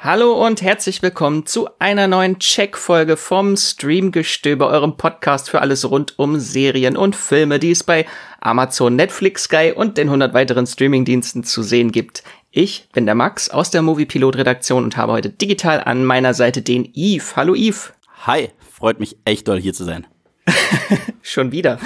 Hallo und herzlich willkommen zu einer neuen Check-Folge vom Streamgestöber, eurem Podcast für alles rund um Serien und Filme, die es bei Amazon, Netflix, Sky und den 100 weiteren Streamingdiensten zu sehen gibt. Ich bin der Max aus der Moviepilot-Redaktion und habe heute digital an meiner Seite den Yves. Hallo Yves. Hi, freut mich echt doll hier zu sein. Schon wieder.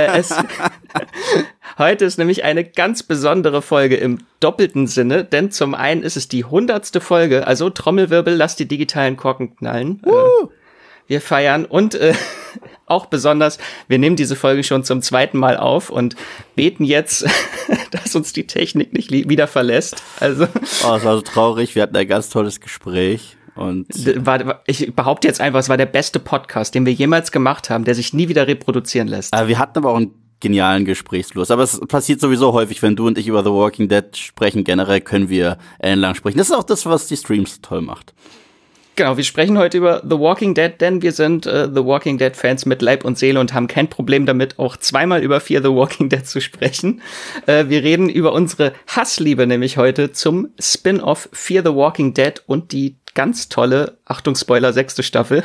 Heute ist nämlich eine ganz besondere Folge im doppelten Sinne, denn zum einen ist es die 100. Folge, also Trommelwirbel, lasst die digitalen Korken knallen. Wir feiern und auch besonders, wir nehmen diese Folge schon zum zweiten Mal auf und beten jetzt, dass uns die Technik nicht wieder verlässt. Also, es war so traurig, wir hatten ein ganz tolles Gespräch. Und ich behaupte jetzt einfach, es war der beste Podcast, den wir jemals gemacht haben, der sich nie wieder reproduzieren lässt. Wir hatten aber auch einen genialen Gesprächsfluss. Aber es passiert sowieso häufig, wenn du und ich über The Walking Dead sprechen. Generell können wir ellenlang sprechen. Das ist auch das, was die Streams toll macht. Genau, wir sprechen heute über The Walking Dead, denn wir sind The Walking Dead Fans mit Leib und Seele und haben kein Problem damit, auch zweimal über Fear the Walking Dead zu sprechen. Wir reden über unsere Hassliebe nämlich heute zum Spin-off Fear the Walking Dead und die ganz tolle, Achtung Spoiler, 6. Staffel.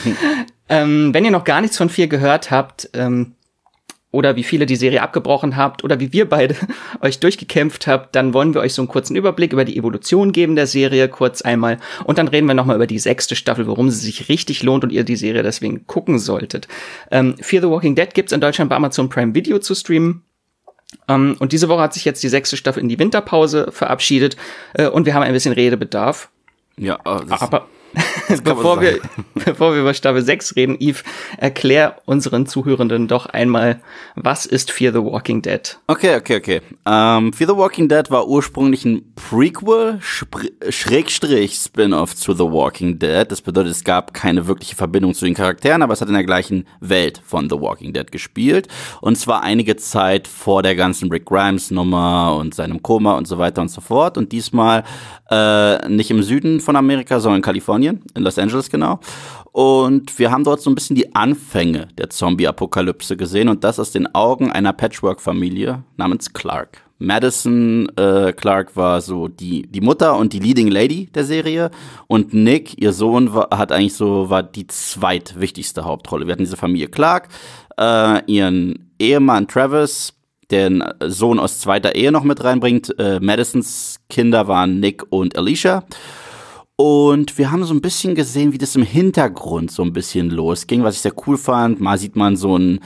Wenn ihr noch gar nichts von Fear gehört habt, oder wie viele die Serie abgebrochen habt oder wie wir beide euch durchgekämpft habt, dann wollen wir euch so einen kurzen Überblick über die Evolution geben der Serie, kurz einmal. Und dann reden wir nochmal über die 6. Staffel, warum sie sich richtig lohnt und ihr die Serie deswegen gucken solltet. Fear the Walking Dead gibt's in Deutschland bei Amazon Prime Video zu streamen. Und diese Woche hat sich jetzt die 6. Staffel in die Winterpause verabschiedet. Und wir haben ein bisschen Redebedarf. Ja, aber bevor wir über Staffel 6 reden, Yves, erklär unseren Zuhörenden doch einmal, was ist Fear the Walking Dead? Okay. Fear the Walking Dead war ursprünglich ein Prequel, Spin-off zu The Walking Dead. Das bedeutet, es gab keine wirkliche Verbindung zu den Charakteren, aber es hat in der gleichen Welt von The Walking Dead gespielt. Und zwar einige Zeit vor der ganzen Rick Grimes-Nummer und seinem Koma und so weiter und so fort. Und diesmal nicht im Süden von Amerika, sondern in Kalifornien, in Los Angeles genau. Und wir haben dort so ein bisschen die Anfänge der Zombie-Apokalypse gesehen und das aus den Augen einer Patchwork-Familie namens Clark. Madison Clark war so die Mutter und die Leading Lady der Serie und Nick, ihr Sohn, war die zweitwichtigste Hauptrolle. Wir hatten diese Familie Clark, ihren Ehemann Travis, den Sohn aus zweiter Ehe noch mit reinbringt. Madisons Kinder waren Nick und Alicia. Und wir haben so ein bisschen gesehen, wie das im Hintergrund so ein bisschen losging, was ich sehr cool fand. Mal sieht man so einen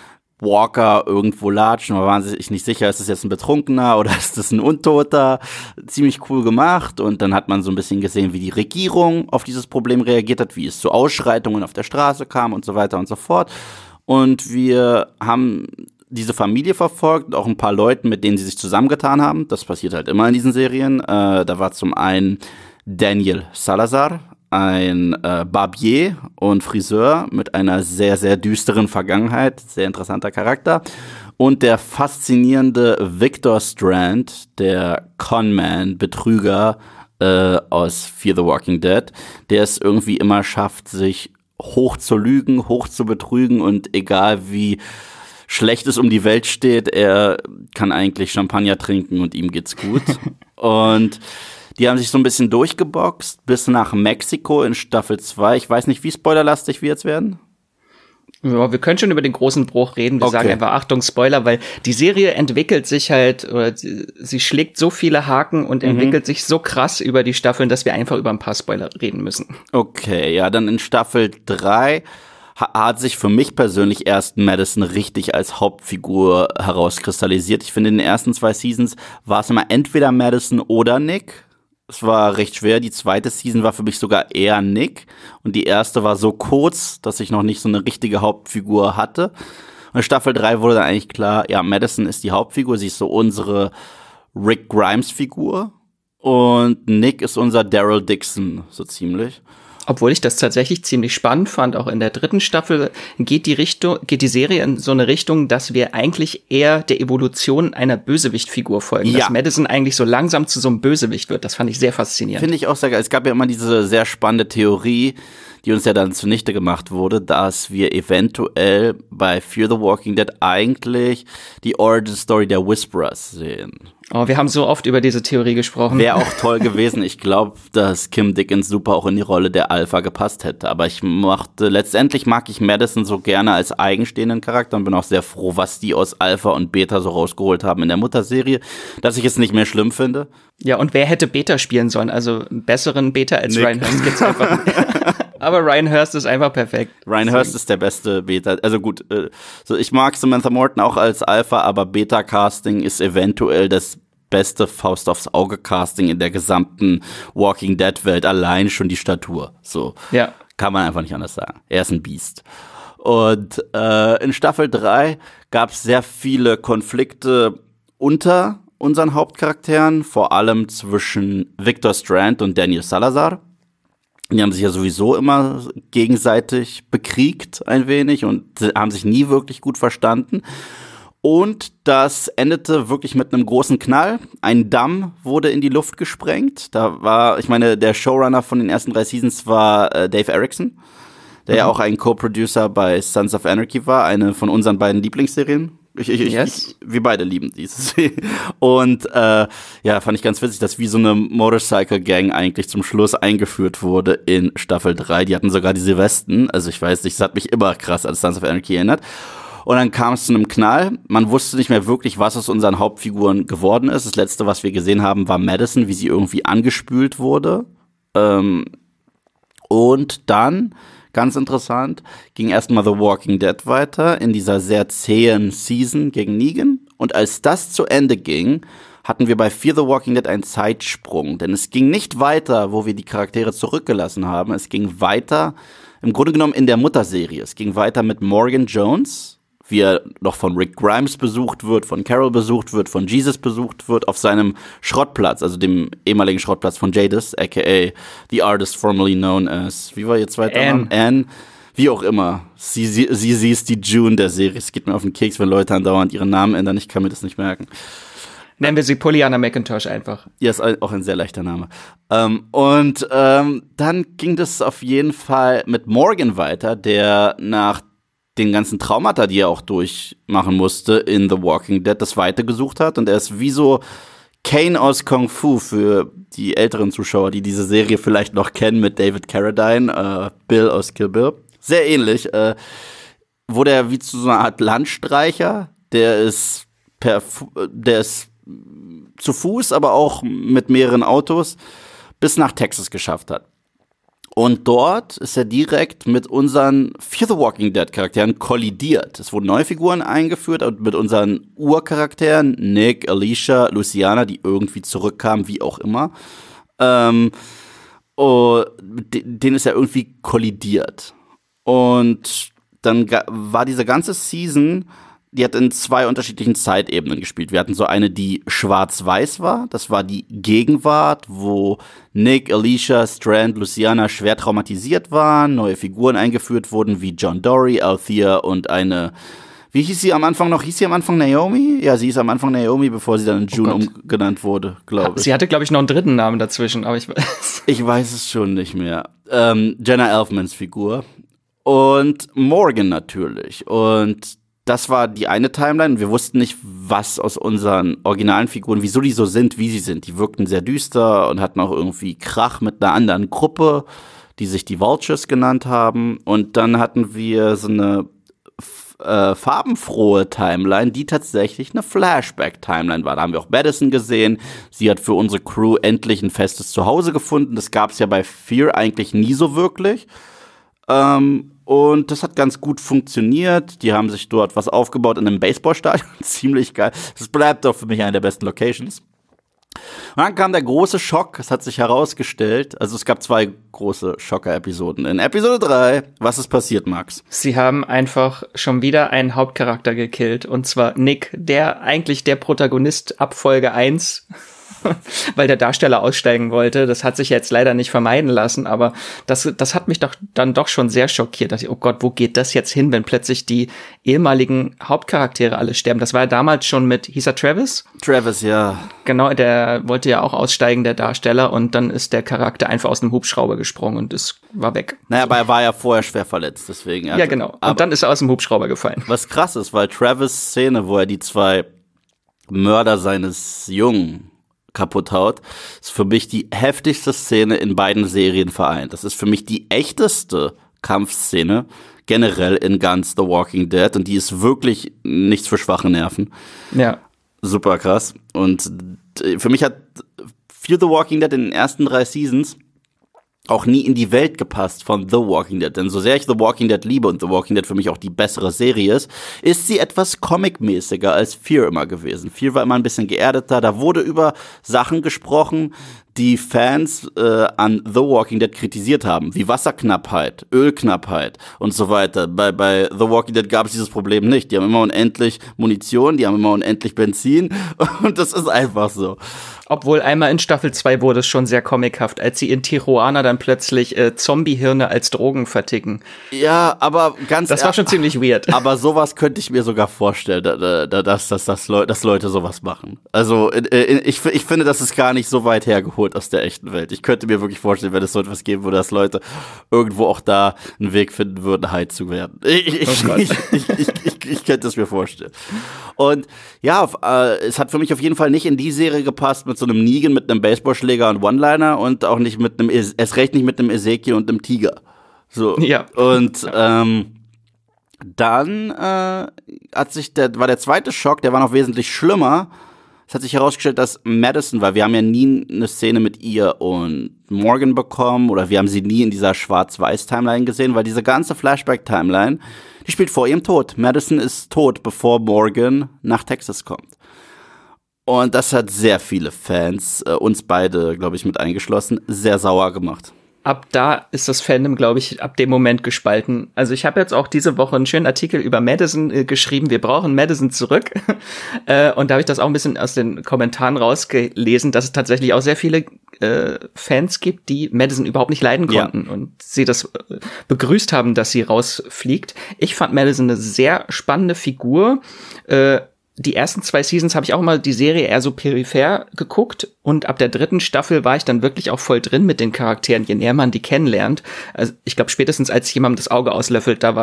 Walker irgendwo latschen, man war sich nicht sicher, ist das jetzt ein Betrunkener oder ist das ein Untoter? Ziemlich cool gemacht. Und dann hat man so ein bisschen gesehen, wie die Regierung auf dieses Problem reagiert hat, wie es zu Ausschreitungen auf der Straße kam und so weiter und so fort. Und wir haben diese Familie verfolgt und auch ein paar Leuten, mit denen sie sich zusammengetan haben. Das passiert halt immer in diesen Serien. Da war zum einen Daniel Salazar, ein Barbier und Friseur mit einer sehr, sehr düsteren Vergangenheit, sehr interessanter Charakter. Und der faszinierende Victor Strand, der Conman, Betrüger aus Fear the Walking Dead, der es irgendwie immer schafft, sich hoch zu lügen, hoch zu betrügen und egal wie schlecht es um die Welt steht, er kann eigentlich Champagner trinken und ihm geht's gut. Und die haben sich so ein bisschen durchgeboxt bis nach Mexiko in Staffel 2. Ich weiß nicht, wie spoilerlastig wir jetzt werden. Ja, wir können schon über den großen Bruch reden. Wir sagen einfach Achtung, Spoiler, weil die Serie entwickelt sich halt, oder sie schlägt so viele Haken und entwickelt sich so krass über die Staffeln, dass wir einfach über ein paar Spoiler reden müssen. Okay, ja, dann in Staffel 3 hat sich für mich persönlich erst Madison richtig als Hauptfigur herauskristallisiert. Ich finde, in den ersten 2 Seasons war es immer entweder Madison oder Nick. Es war recht schwer. Die zweite Season war für mich sogar eher Nick. Und die erste war so kurz, dass ich noch nicht so eine richtige Hauptfigur hatte. Und in Staffel 3 wurde dann eigentlich klar, ja, Madison ist die Hauptfigur. Sie ist so unsere Rick Grimes-Figur. Und Nick ist unser Daryl Dixon, so ziemlich. Obwohl ich das tatsächlich ziemlich spannend fand, auch in der 3. Staffel geht die Serie in so eine Richtung, dass wir eigentlich eher der Evolution einer Bösewichtfigur folgen. Ja. Dass Madison eigentlich so langsam zu so einem Bösewicht wird. Das fand ich sehr faszinierend. Finde ich auch sehr geil. Es gab ja immer diese sehr spannende Theorie, die uns ja dann zunichte gemacht wurde, dass wir eventuell bei Fear the Walking Dead eigentlich die Origin Story der Whisperers sehen. Oh, wir haben so oft über diese Theorie gesprochen. Wäre auch toll gewesen. Ich glaube, dass Kim Dickens super auch in die Rolle der Alpha gepasst hätte. Aber letztendlich mag ich Madison so gerne als eigenstehenden Charakter und bin auch sehr froh, was die aus Alpha und Beta so rausgeholt haben in der Mutterserie, dass ich es nicht mehr schlimm finde. Ja, und wer hätte Beta spielen sollen? Also einen besseren Beta als Nick. Ryan Hurst gibt's einfach. Aber Ryan Hurst ist einfach perfekt. Ryan Hurst ist der beste Beta. Also gut, ich mag Samantha Morton auch als Alpha, aber Beta-Casting ist eventuell das beste Faust aufs Auge-Casting in der gesamten Walking Dead-Welt. Allein schon die Statur. So. Ja. Kann man einfach nicht anders sagen. Er ist ein Biest. Und in Staffel 3 gab es sehr viele Konflikte unter unseren Hauptcharakteren, vor allem zwischen Victor Strand und Daniel Salazar. Die haben sich ja sowieso immer gegenseitig bekriegt ein wenig und haben sich nie wirklich gut verstanden. Und das endete wirklich mit einem großen Knall. Ein Damm wurde in die Luft gesprengt. Der Showrunner von den ersten 3 Seasons war Dave Erickson, der ja auch ein Co-Producer bei Sons of Anarchy war, eine von unseren beiden Lieblingsserien. Wir beide lieben diese. Und fand ich ganz witzig, dass wie so eine Motorcycle Gang eigentlich zum Schluss eingeführt wurde in Staffel 3. Die hatten sogar diese Westen. Also ich weiß nicht, das hat mich immer krass an Sons of Anarchy erinnert. Und dann kam es zu einem Knall. Man wusste nicht mehr wirklich, was aus unseren Hauptfiguren geworden ist. Das Letzte, was wir gesehen haben, war Madison, wie sie irgendwie angespült wurde. Und dann, ganz interessant, ging erstmal The Walking Dead weiter in dieser sehr zähen Season gegen Negan. Und als das zu Ende ging, hatten wir bei Fear the Walking Dead einen Zeitsprung. Denn es ging nicht weiter, wo wir die Charaktere zurückgelassen haben. Es ging weiter, im Grunde genommen in der Mutterserie. Es ging weiter mit Morgan Jones, wie er noch von Rick Grimes besucht wird, von Carol besucht wird, von Jesus besucht wird, auf seinem Schrottplatz, also dem ehemaligen Schrottplatz von Jadis, aka the artist formerly known as, wie war ihr zweiter Name? Anne. Wie auch immer. Sie ist die June der Serie. Es geht mir auf den Keks, wenn Leute andauernd ihren Namen ändern. Ich kann mir das nicht merken. Nennen wir sie Pollyanna McIntosh einfach. Ja, ist auch ein sehr leichter Name. Dann ging das auf jeden Fall mit Morgan weiter, der nach den ganzen Traumata, die er auch durchmachen musste in The Walking Dead, das weitergesucht hat. Und er ist wie so Kane aus Kung Fu für die älteren Zuschauer, die diese Serie vielleicht noch kennen mit David Carradine, Bill aus Kill Bill. Sehr ähnlich. Wurde er wie zu so einer Art Landstreicher. Der ist zu Fuß, aber auch mit mehreren Autos bis nach Texas geschafft hat. Und dort ist er direkt mit unseren Fear the Walking Dead Charakteren kollidiert. Es wurden neue Figuren eingeführt und mit unseren Urcharakteren, Nick, Alicia, Luciana, die irgendwie zurückkamen, wie auch immer. Denen ist er irgendwie kollidiert. Und dann war diese ganze Season, die hat in 2 unterschiedlichen Zeitebenen gespielt. Wir hatten so eine, die schwarz-weiß war. Das war die Gegenwart, wo Nick, Alicia, Strand, Luciana schwer traumatisiert waren, neue Figuren eingeführt wurden, wie John Dory, Althea und eine, wie hieß sie am Anfang noch? Hieß sie am Anfang Naomi? Ja, sie ist am Anfang Naomi, bevor sie dann in June umgenannt wurde, glaube ich. Sie hatte, glaube ich, noch einen dritten Namen dazwischen, aber ich weiß es schon nicht mehr. Jenna Elfmans Figur. Und Morgan natürlich. Und das war die eine Timeline. Wir wussten nicht, was aus unseren originalen Figuren, wieso die so sind, wie sie sind. Die wirkten sehr düster und hatten auch irgendwie Krach mit einer anderen Gruppe, die sich die Vultures genannt haben. Und dann hatten wir so eine farbenfrohe Timeline, die tatsächlich eine Flashback-Timeline war. Da haben wir auch Madison gesehen. Sie hat für unsere Crew endlich ein festes Zuhause gefunden. Das gab es ja bei Fear eigentlich nie so wirklich. Und das hat ganz gut funktioniert. Die haben sich dort was aufgebaut in einem Baseballstadion. Ziemlich geil. Das bleibt doch für mich eine der besten Locations. Und dann kam der große Schock. Es hat sich herausgestellt, also es gab 2 große Schocker-Episoden. In Episode 3, was ist passiert, Max? Sie haben einfach schon wieder einen Hauptcharakter gekillt. Und zwar Nick, der eigentlich der Protagonist ab Folge 1 weil der Darsteller aussteigen wollte. Das hat sich jetzt leider nicht vermeiden lassen, aber das hat mich dann doch schon sehr schockiert, dass ich, oh Gott, wo geht das jetzt hin, wenn plötzlich die ehemaligen Hauptcharaktere alle sterben? Das war ja damals schon mit, hieß er Travis? Travis, ja. Genau, der wollte ja auch aussteigen, der Darsteller, und dann ist der Charakter einfach aus dem Hubschrauber gesprungen und es war weg. Naja, aber er war ja vorher schwer verletzt, deswegen. Ja, genau. Und dann ist er aus dem Hubschrauber gefallen. Was krass ist, weil Travis' Szene, wo er die 2 Mörder seines Jungen kaputt haut, ist für mich die heftigste Szene in beiden Serien vereint. Das ist für mich die echteste Kampfszene generell in ganz The Walking Dead, und die ist wirklich nichts für schwache Nerven. Ja. Super krass. Und für mich hat Fear the Walking Dead in den ersten 3 Seasons auch nie in die Welt gepasst von The Walking Dead. Denn so sehr ich The Walking Dead liebe und The Walking Dead für mich auch die bessere Serie ist sie etwas comic-mäßiger als Fear immer gewesen. Fear war immer ein bisschen geerdeter. Da wurde über Sachen gesprochen, die Fans an The Walking Dead kritisiert haben, wie Wasserknappheit, Ölknappheit und so weiter. Bei The Walking Dead gab es dieses Problem nicht. Die haben immer unendlich Munition, die haben immer unendlich Benzin und das ist einfach so. Obwohl einmal in Staffel 2 wurde es schon sehr comichaft, als sie in Tijuana dann plötzlich Zombie-Hirne als Drogen verticken. Ja, aber das war schon ziemlich weird. Aber sowas könnte ich mir sogar vorstellen, dass Leute sowas machen. Also ich finde, das ist gar nicht so weit hergeholt aus der echten Welt. Ich könnte mir wirklich vorstellen, wenn es so etwas geben würde, dass Leute irgendwo auch da einen Weg finden würden, High zu werden. Ich könnte es mir vorstellen. Und ja, es hat für mich auf jeden Fall nicht in die Serie gepasst mit so einem Negan, mit einem Baseballschläger und One-Liner, und auch nicht mit einem, erst recht nicht mit einem Ezekiel und einem Tiger. So. Ja. Und dann war der zweite Schock, der war noch wesentlich schlimmer. Es hat sich herausgestellt, dass Madison, weil wir haben ja nie eine Szene mit ihr und Morgan bekommen, oder wir haben sie nie in dieser Schwarz-Weiß-Timeline gesehen, weil diese ganze Flashback-Timeline, die spielt vor ihrem Tod. Madison ist tot, bevor Morgan nach Texas kommt. Und das hat sehr viele Fans, uns beide, glaube ich, mit eingeschlossen, sehr sauer gemacht. Ab da ist das Fandom, glaube ich, ab dem Moment gespalten. Also ich habe jetzt auch diese Woche einen schönen Artikel über Madison geschrieben. Wir brauchen Madison zurück. Und da habe ich das auch ein bisschen aus den Kommentaren rausgelesen, dass es tatsächlich auch sehr viele Fans gibt, die Madison überhaupt nicht leiden konnten und sie das begrüßt haben, dass sie rausfliegt. Ich fand Madison eine sehr spannende Figur. Die ersten 2 Seasons habe ich auch mal die Serie eher so peripher geguckt, und ab der 3. Staffel war ich dann wirklich auch voll drin mit den Charakteren, je näher man die kennenlernt. Also ich glaube, spätestens als jemandem das Auge auslöffelt, da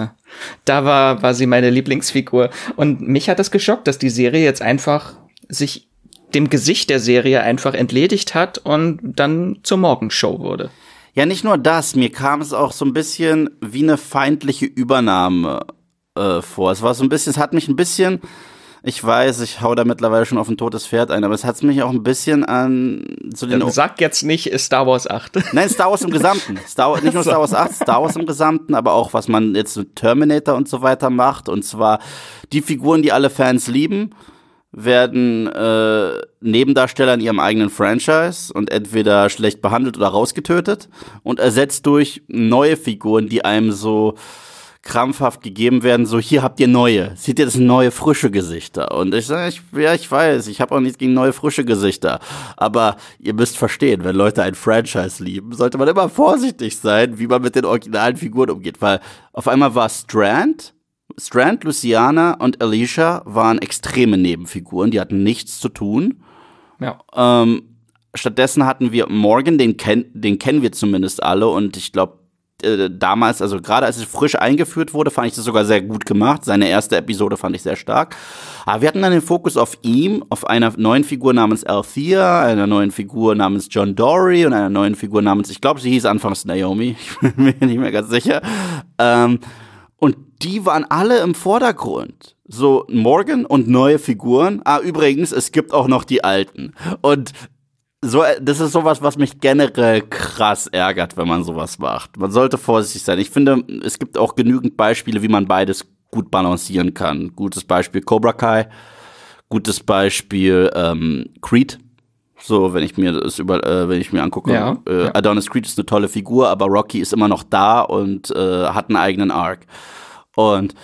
war sie meine Lieblingsfigur. Und mich hat das geschockt, dass die Serie jetzt einfach sich dem Gesicht der Serie einfach entledigt hat und dann zur Morgenshow wurde. Ja, nicht nur das, mir kam es auch so ein bisschen wie eine feindliche Übernahme vor. Es war so ein bisschen, es hat mich ein bisschen, ich weiß, ich hau da mittlerweile schon auf ein totes Pferd ein, aber es hat mich auch ein bisschen an so den... Sag jetzt nicht Star Wars 8. Nein, Star Wars im Gesamten. Nicht nur Star Wars 8, Star Wars im Gesamten, aber auch, was man jetzt mit Terminator und so weiter macht. Und zwar die Figuren, die alle Fans lieben, werden Nebendarsteller in ihrem eigenen Franchise und entweder schlecht behandelt oder rausgetötet und ersetzt durch neue Figuren, die einem so krampfhaft gegeben werden, so hier habt ihr neue, seht ihr, das sind neue, frische Gesichter. Und ich sage, ich weiß, ich habe auch nichts gegen neue, frische Gesichter, aber ihr müsst verstehen, wenn Leute ein Franchise lieben, sollte man immer vorsichtig sein, wie man mit den originalen Figuren umgeht, weil auf einmal war Strand, Luciana und Alicia waren extreme Nebenfiguren, die hatten nichts zu tun. Ja. Stattdessen hatten wir Morgan, den kennen wir zumindest alle, und ich glaube, damals, also gerade als es frisch eingeführt wurde, fand ich das sogar sehr gut gemacht. Seine erste Episode fand ich sehr stark. Aber wir hatten dann den Fokus auf ihm, auf einer neuen Figur namens Althea, einer neuen Figur namens John Dory und einer neuen Figur namens, ich glaube, sie hieß anfangs Naomi, ich bin mir nicht mehr ganz sicher. Und die waren alle im Vordergrund. So Morgan und neue Figuren. Übrigens, es gibt auch noch die alten. Und so, das ist sowas, was mich generell krass ärgert, wenn man sowas macht. Man sollte vorsichtig sein. Ich finde, es gibt auch genügend Beispiele, wie man beides gut balancieren kann. Gutes Beispiel Cobra Kai, gutes Beispiel Creed. So, wenn ich mir angucke, ja. Adonis Creed ist eine tolle Figur, aber Rocky ist immer noch da und hat einen eigenen Arc. Und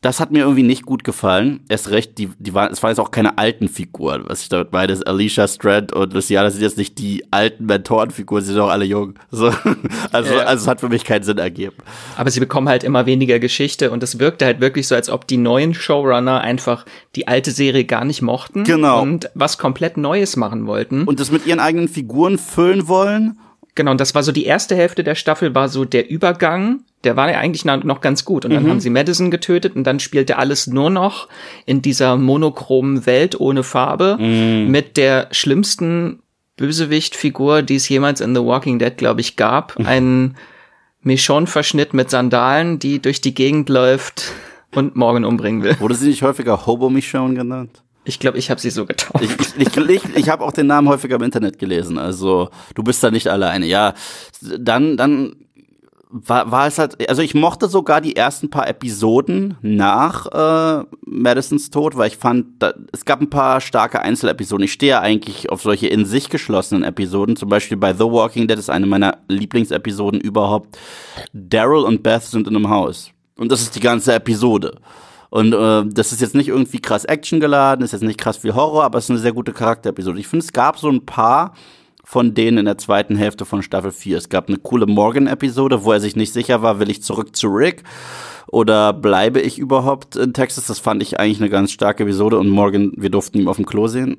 das hat mir irgendwie nicht gut gefallen. Erst recht, es waren jetzt auch keine alten Figuren, was ich damit meine. Alicia, Strand und Luciana sind jetzt nicht die alten Mentorenfiguren, sie sind auch alle jung. So. Also es hat für mich keinen Sinn ergeben. Aber sie bekommen halt immer weniger Geschichte und es wirkte halt wirklich so, als ob die neuen Showrunner einfach die alte Serie gar nicht mochten. Genau. Und was komplett Neues machen wollten. Und das mit ihren eigenen Figuren füllen wollen. Genau, und das war so die erste Hälfte der Staffel, war so der Übergang. Der war ja eigentlich noch ganz gut. Und dann haben sie Madison getötet und dann spielte alles nur noch in dieser monochromen Welt ohne Farbe mit der schlimmsten Bösewicht-Figur, die es jemals in The Walking Dead, glaube ich, gab. Ein Michonne-Verschnitt mit Sandalen, die durch die Gegend läuft und Morgan umbringen will. Wurde sie nicht häufiger Hobo-Michonne genannt? Ich glaube, ich habe sie so getauft. Ich habe auch den Namen häufiger im Internet gelesen. Also du bist da nicht alleine. Ja, dann war es halt, also ich mochte sogar die ersten paar Episoden nach Madisons Tod, weil ich fand, es gab ein paar starke Einzelepisoden. Ich stehe ja eigentlich auf solche in sich geschlossenen Episoden. Zum Beispiel bei The Walking Dead ist eine meiner Lieblingsepisoden überhaupt. Daryl und Beth sind in einem Haus. Und das ist die ganze Episode. Und das ist jetzt nicht irgendwie krass Action geladen, ist jetzt nicht krass viel Horror, aber es ist eine sehr gute Charakterepisode. Ich finde, es gab so ein paar von denen in der zweiten Hälfte von Staffel 4. Es gab eine coole Morgan-Episode, wo er sich nicht sicher war, will ich zurück zu Rick oder bleibe ich überhaupt in Texas? Das fand ich eigentlich eine ganz starke Episode und Morgan, wir durften ihn auf dem Klo sehen.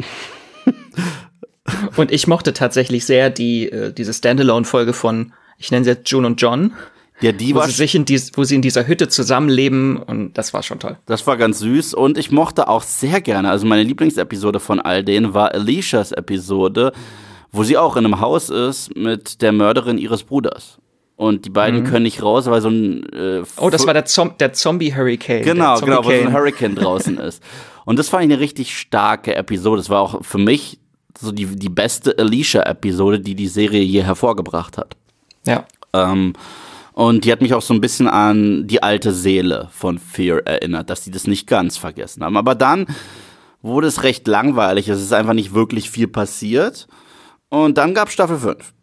Und ich mochte tatsächlich sehr diese Standalone-Folge von, ich nenne sie jetzt June und John. Ja, wo sie in dieser Hütte zusammenleben und das war schon toll. Das war ganz süß und ich mochte auch sehr gerne, also meine Lieblingsepisode von all denen war Alicias Episode, wo sie auch in einem Haus ist mit der Mörderin ihres Bruders. Und die beiden können nicht raus, weil so ein das war der Zombie-Hurricane. Genau, wo so ein Hurricane draußen ist. Und das fand ich eine richtig starke Episode. Das war auch für mich so die beste Alicia-Episode, die Serie je hervorgebracht hat. Ja. Und die hat mich auch so ein bisschen an die alte Seele von Fear erinnert, dass die das nicht ganz vergessen haben. Aber dann wurde es recht langweilig. Es ist einfach nicht wirklich viel passiert. Und dann gab Staffel 5.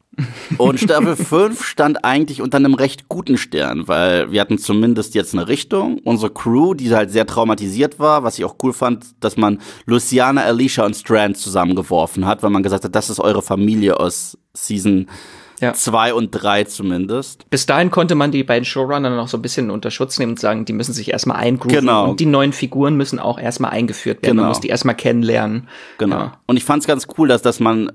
Und Staffel 5 stand eigentlich unter einem recht guten Stern, weil wir hatten zumindest jetzt eine Richtung. Unsere Crew, die halt sehr traumatisiert war, was ich auch cool fand, dass man Luciana, Alicia und Strand zusammengeworfen hat, weil man gesagt hat, das ist eure Familie aus Season 2 und 3 zumindest. Bis dahin konnte man die beiden Showrunner noch so ein bisschen unter Schutz nehmen und sagen, die müssen sich erstmal eingrooven. Genau. Und die neuen Figuren müssen auch erstmal eingeführt werden. Genau. Man muss die erstmal kennenlernen. Genau. Ja. Und ich fand es ganz cool, dass man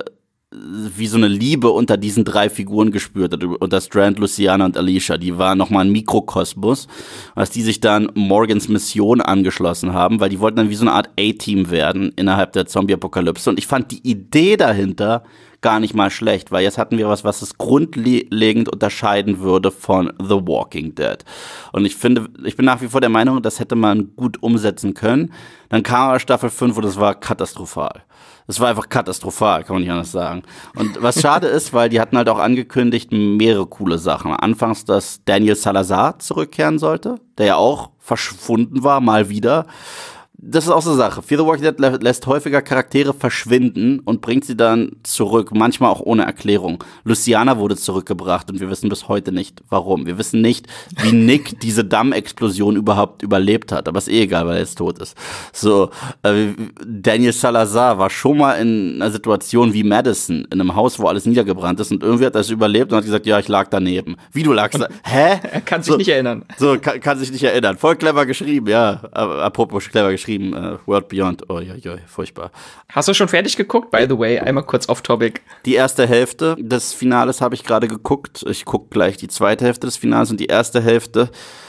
wie so eine Liebe unter diesen 3 Figuren gespürt hat, unter Strand, Luciana und Alicia. Die war nochmal ein Mikrokosmos, als die sich dann Morgans Mission angeschlossen haben, weil die wollten dann wie so eine Art A-Team werden innerhalb der Zombie-Apokalypse. Und ich fand die Idee dahinter gar nicht mal schlecht, weil jetzt hatten wir was es grundlegend unterscheiden würde von The Walking Dead. Und ich bin nach wie vor der Meinung, das hätte man gut umsetzen können. Dann kam aber Staffel 5 und das war katastrophal. Es war einfach katastrophal, kann man nicht anders sagen. Und was schade ist, weil die hatten halt auch angekündigt, mehrere coole Sachen. Anfangs, dass Daniel Salazar zurückkehren sollte, der ja auch verschwunden war, mal wieder. Das ist auch so eine Sache. Fear the Walking Dead lässt häufiger Charaktere verschwinden und bringt sie dann zurück, manchmal auch ohne Erklärung. Luciana wurde zurückgebracht und wir wissen bis heute nicht, warum. Wir wissen nicht, wie Nick diese Dammexplosion überhaupt überlebt hat. Aber ist egal, weil er jetzt tot ist. So, Daniel Salazar war schon mal in einer Situation wie Madison, in einem Haus, wo alles niedergebrannt ist und irgendwie hat er es überlebt und hat gesagt, ja, ich lag daneben. Wie, du lagst da? Hä? Er kann sich nicht erinnern. So, kann sich nicht erinnern. Voll clever geschrieben, ja. Apropos clever geschrieben. World Beyond, furchtbar. Hast du schon fertig geguckt? By the way, einmal kurz off-topic. Die erste Hälfte des Finales habe ich gerade geguckt. Ich gucke gleich die zweite Hälfte des Finales und die erste Hälfte.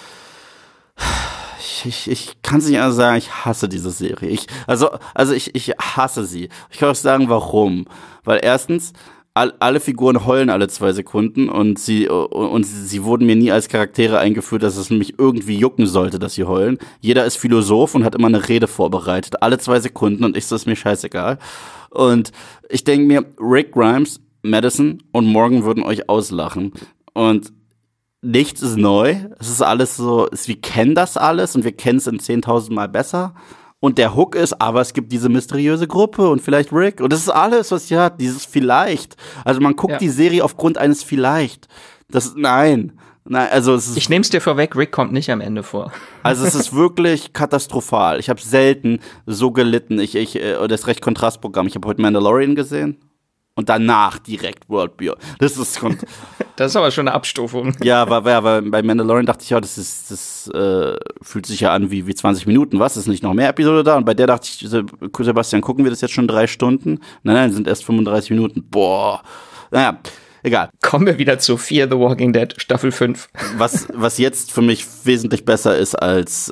Ich kann es nicht anders sagen, ich hasse diese Serie. Ich hasse sie. Ich kann auch sagen, warum. Weil erstens, alle Figuren heulen alle 2 Sekunden und sie wurden mir nie als Charaktere eingeführt, dass es mich irgendwie jucken sollte, dass sie heulen. Jeder ist Philosoph und hat immer eine Rede vorbereitet. Alle 2 Sekunden und so ist mir scheißegal. Und ich denke mir, Rick Grimes, Madison und Morgan würden euch auslachen. Und nichts ist neu. Es ist alles so, wir kennen das alles und wir kennen es in 10.000 Mal besser. Und der Hook ist, aber es gibt diese mysteriöse Gruppe und vielleicht Rick. Und das ist alles, was sie hat, dieses vielleicht. Also man guckt die Serie aufgrund eines vielleicht. Nein. Nein, also es ist, Ich nehme es dir vorweg, Rick kommt nicht am Ende vor. also es ist wirklich katastrophal. Ich habe selten so gelitten. Das ist recht Kontrastprogramm. Ich habe heute Mandalorian gesehen und danach direkt World Beyond. Das ist Das ist aber schon eine Abstufung. ja, weil bei Mandalorian dachte ich, ja, das fühlt sich ja an wie 20 Minuten. Was, ist nicht noch mehr Episode da? Und bei der dachte ich, Sebastian, gucken wir das jetzt schon 3 Stunden? Nein, sind erst 35 Minuten. Boah. Naja, egal. Kommen wir wieder zu Fear the Walking Dead, Staffel 5. Was jetzt für mich wesentlich besser ist als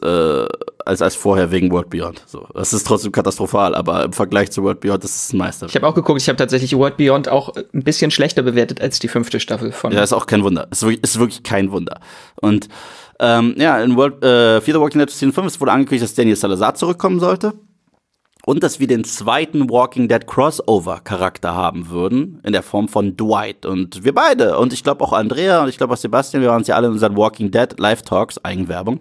vorher wegen World Beyond. So, das ist trotzdem katastrophal, aber im Vergleich zu World Beyond, das ist ein Meister. Ich habe auch geguckt, ich habe tatsächlich World Beyond auch ein bisschen schlechter bewertet als die 5. Staffel von. Ja, ist auch kein Wunder. Ist wirklich kein Wunder. Und ja, in Fear the Walking Dead Season 5 wurde angekündigt, dass Daniel Salazar zurückkommen sollte. Und dass wir den zweiten Walking Dead Crossover-Charakter haben würden, in der Form von Dwight. Und wir beide, und ich glaube auch Andrea und ich glaube auch Sebastian, wir waren uns ja alle in unseren Walking Dead Live-Talks, Eigenwerbung,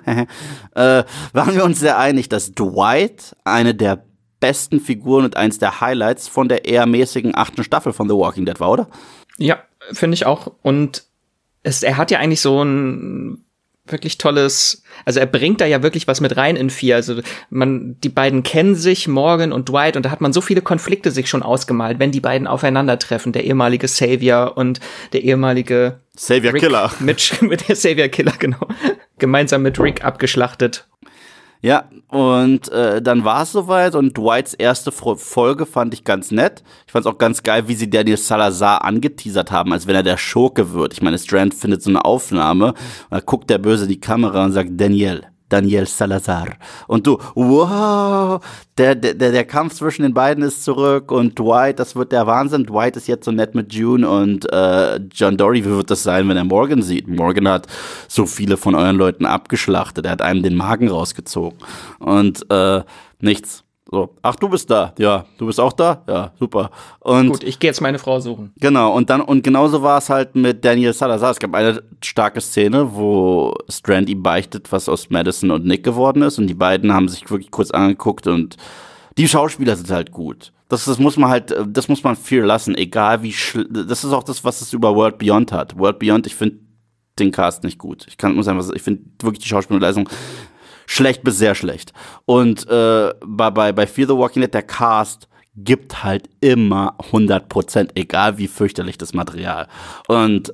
waren wir uns sehr einig, dass Dwight eine der besten Figuren und eins der Highlights von der eher mäßigen 8. Staffel von The Walking Dead war, oder? Ja, finde ich auch. Und er hat ja eigentlich so ein wirklich tolles, also er bringt da ja wirklich was mit rein in 4. Also die beiden kennen sich, Morgan und Dwight, und da hat man so viele Konflikte sich schon ausgemalt, wenn die beiden aufeinandertreffen, der ehemalige Savior und der ehemalige Savior Rick Killer. Mit der Savior Killer, genau. Gemeinsam mit Rick abgeschlachtet. Ja, und dann war es soweit und Dwights erste Folge fand ich ganz nett. Ich fand es auch ganz geil, wie sie Daniel Salazar angeteasert haben, als wenn er der Schurke wird. Ich meine, Strand findet so eine Aufnahme und da guckt der Böse in die Kamera und sagt, Daniel Salazar. Und du, wow, der Kampf zwischen den beiden ist zurück und Dwight, das wird der Wahnsinn. Dwight ist jetzt so nett mit June und John Dorie, wie wird das sein, wenn er Morgan sieht? Morgan hat so viele von euren Leuten abgeschlachtet, er hat einem den Magen rausgezogen und nichts. So, ach, du bist da. Ja, du bist auch da? Ja, super. Und gut, ich gehe jetzt meine Frau suchen. Genau, und genauso war es halt mit Daniel Salazar. Es gab eine starke Szene, wo Strand ihm beichtet, was aus Madison und Nick geworden ist. Und die beiden haben sich wirklich kurz angeguckt und die Schauspieler sind halt gut. Das muss man viel lassen, egal wie das ist auch das, was es über World Beyond hat. World Beyond, ich finde den Cast nicht gut. Ich finde wirklich die Schauspielleistung schlecht bis sehr schlecht. Und bei Fear the Walking Dead, der Cast gibt halt immer 100%, egal wie fürchterlich das Material. Und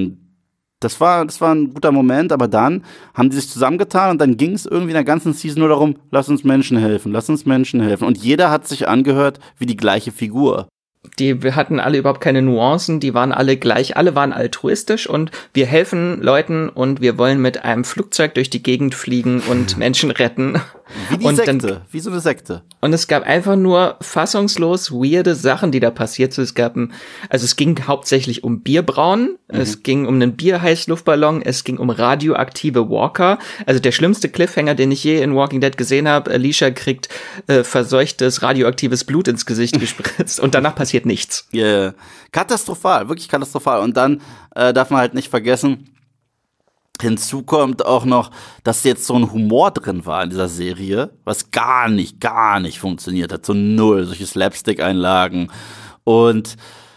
das war ein guter Moment, aber dann haben die sich zusammengetan und dann ging es irgendwie in der ganzen Season nur darum, lass uns Menschen helfen. Und jeder hat sich angehört wie die gleiche Figur. Wir hatten alle überhaupt keine Nuancen, die waren alle gleich, alle waren altruistisch und wir helfen Leuten und wir wollen mit einem Flugzeug durch die Gegend fliegen und Menschen retten. Wie die Sekte, wie so eine Sekte. Und es gab einfach nur fassungslos weirde Sachen, die da passiert sind. Es ging hauptsächlich um Bierbrauen, es ging um einen Bierheißluftballon, es ging um radioaktive Walker. Also der schlimmste Cliffhanger, den ich je in Walking Dead gesehen habe. Alicia kriegt verseuchtes radioaktives Blut ins Gesicht gespritzt und danach passiert nichts. Yeah. Katastrophal, wirklich katastrophal. Und dann darf man halt nicht vergessen, hinzu kommt auch noch, dass jetzt so ein Humor drin war in dieser Serie, was gar nicht funktioniert hat. So null, solche Slapstick-Einlagen. Und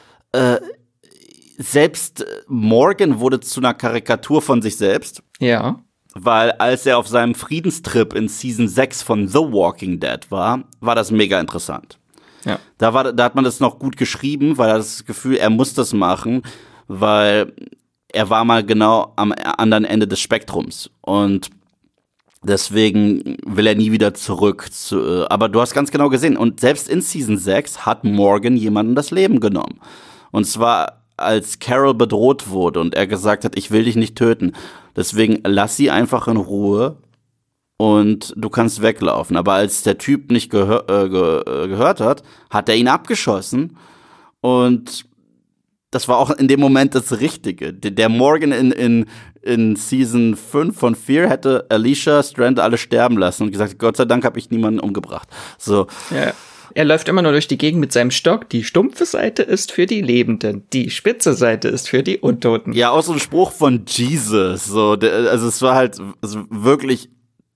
selbst Morgan wurde zu einer Karikatur von sich selbst. Ja. Weil als er auf seinem Friedenstrip in Season 6 von The Walking Dead war das mega interessant. Ja. Da hat man das noch gut geschrieben, weil er das Gefühl, er muss das machen, weil er war mal genau am anderen Ende des Spektrums und deswegen will er nie wieder zurück. Aber du hast ganz genau gesehen, und selbst in Season 6 hat Morgan jemanden das Leben genommen. Und zwar, als Carol bedroht wurde und er gesagt hat, ich will dich nicht töten. Deswegen lass sie einfach in Ruhe und du kannst weglaufen. Aber als der Typ nicht gehört hat er ihn abgeschossen und das war auch in dem Moment das Richtige. Der Morgan in Season 5 von Fear hätte Alicia, Strand alle sterben lassen und gesagt, Gott sei Dank habe ich niemanden umgebracht. So. Ja. Er läuft immer nur durch die Gegend mit seinem Stock. Die stumpfe Seite ist für die Lebenden, die spitze Seite ist für die Untoten. Ja, auch so ein Spruch von Jesus. So, also es war halt wirklich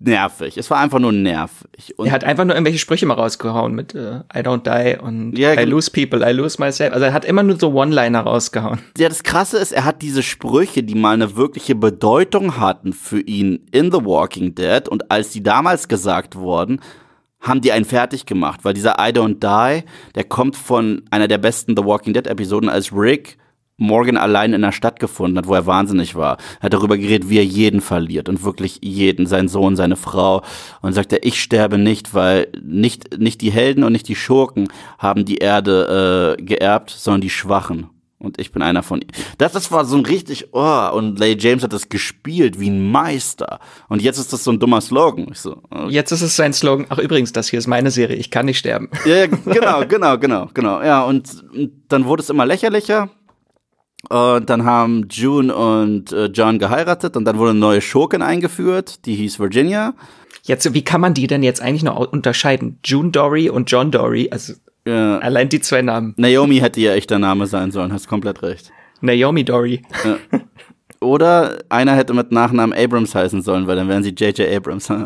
nervig. Es war einfach nur nervig. Und er hat einfach nur irgendwelche Sprüche mal rausgehauen mit I don't die und ja, I lose people, I lose myself. Also er hat immer nur so One-Liner rausgehauen. Ja, das Krasse ist, er hat diese Sprüche, die mal eine wirkliche Bedeutung hatten für ihn in The Walking Dead, und als die damals gesagt wurden, haben die einen fertig gemacht, weil dieser I don't die, der kommt von einer der besten The Walking Dead Episoden, als Rick Morgan allein in der Stadt gefunden hat, wo er wahnsinnig war. Er hat darüber geredet, wie er jeden verliert und wirklich jeden, seinen Sohn, seine Frau, und sagt er, ich sterbe nicht, weil nicht die Helden und nicht die Schurken haben die Erde geerbt, sondern die Schwachen. Und ich bin einer von ihnen. Das war so ein richtig, und Lady James hat das gespielt wie ein Meister. Und jetzt ist das so ein dummer Slogan. Ich so, okay. Jetzt ist es sein Slogan, ach übrigens, das hier ist meine Serie, ich kann nicht sterben. Ja, genau. Ja, und dann wurde es immer lächerlicher. Und dann haben June und John geheiratet und dann wurde eine neue Schurkin eingeführt, die hieß Virginia. Jetzt, wie kann man die denn jetzt eigentlich noch unterscheiden? June Dory und John Dory, also allein die zwei Namen. Naomi hätte ihr echter Name sein sollen, hast komplett recht. Naomi Dory. Ja. Oder einer hätte mit Nachnamen Abrams heißen sollen, weil dann wären sie J.J. Abrams. So.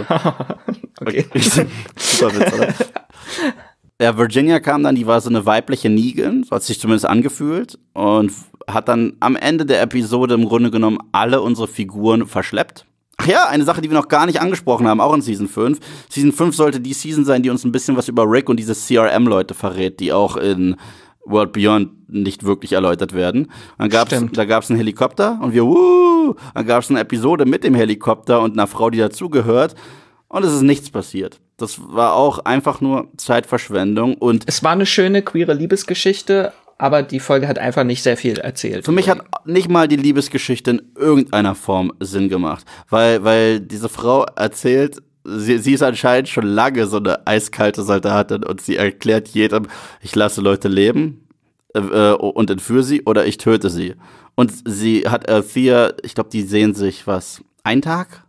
Okay. Super Witz, oder? Ja, Virginia kam dann, die war so eine weibliche Negan, so hat sich zumindest angefühlt, und hat dann am Ende der Episode im Grunde genommen alle unsere Figuren verschleppt. Ach ja, eine Sache, die wir noch gar nicht angesprochen haben, auch in Season 5. Season 5 sollte die Season sein, die uns ein bisschen was über Rick und diese CRM-Leute verrät, die auch in World Beyond nicht wirklich erläutert werden. Da gab's einen Helikopter und dann gab's eine Episode mit dem Helikopter und einer Frau, die dazugehört, und es ist nichts passiert. Das war auch einfach nur Zeitverschwendung. Und es war eine schöne queere Liebesgeschichte, aber die Folge hat einfach nicht sehr viel erzählt. Für mich hat nicht mal die Liebesgeschichte in irgendeiner Form Sinn gemacht. Weil diese Frau erzählt, sie ist anscheinend schon lange so eine eiskalte Soldatin, und sie erklärt jedem, ich lasse Leute leben und entführe sie oder ich töte sie. Und sie hat Thea, ich glaube, die sehen sich einen Tag?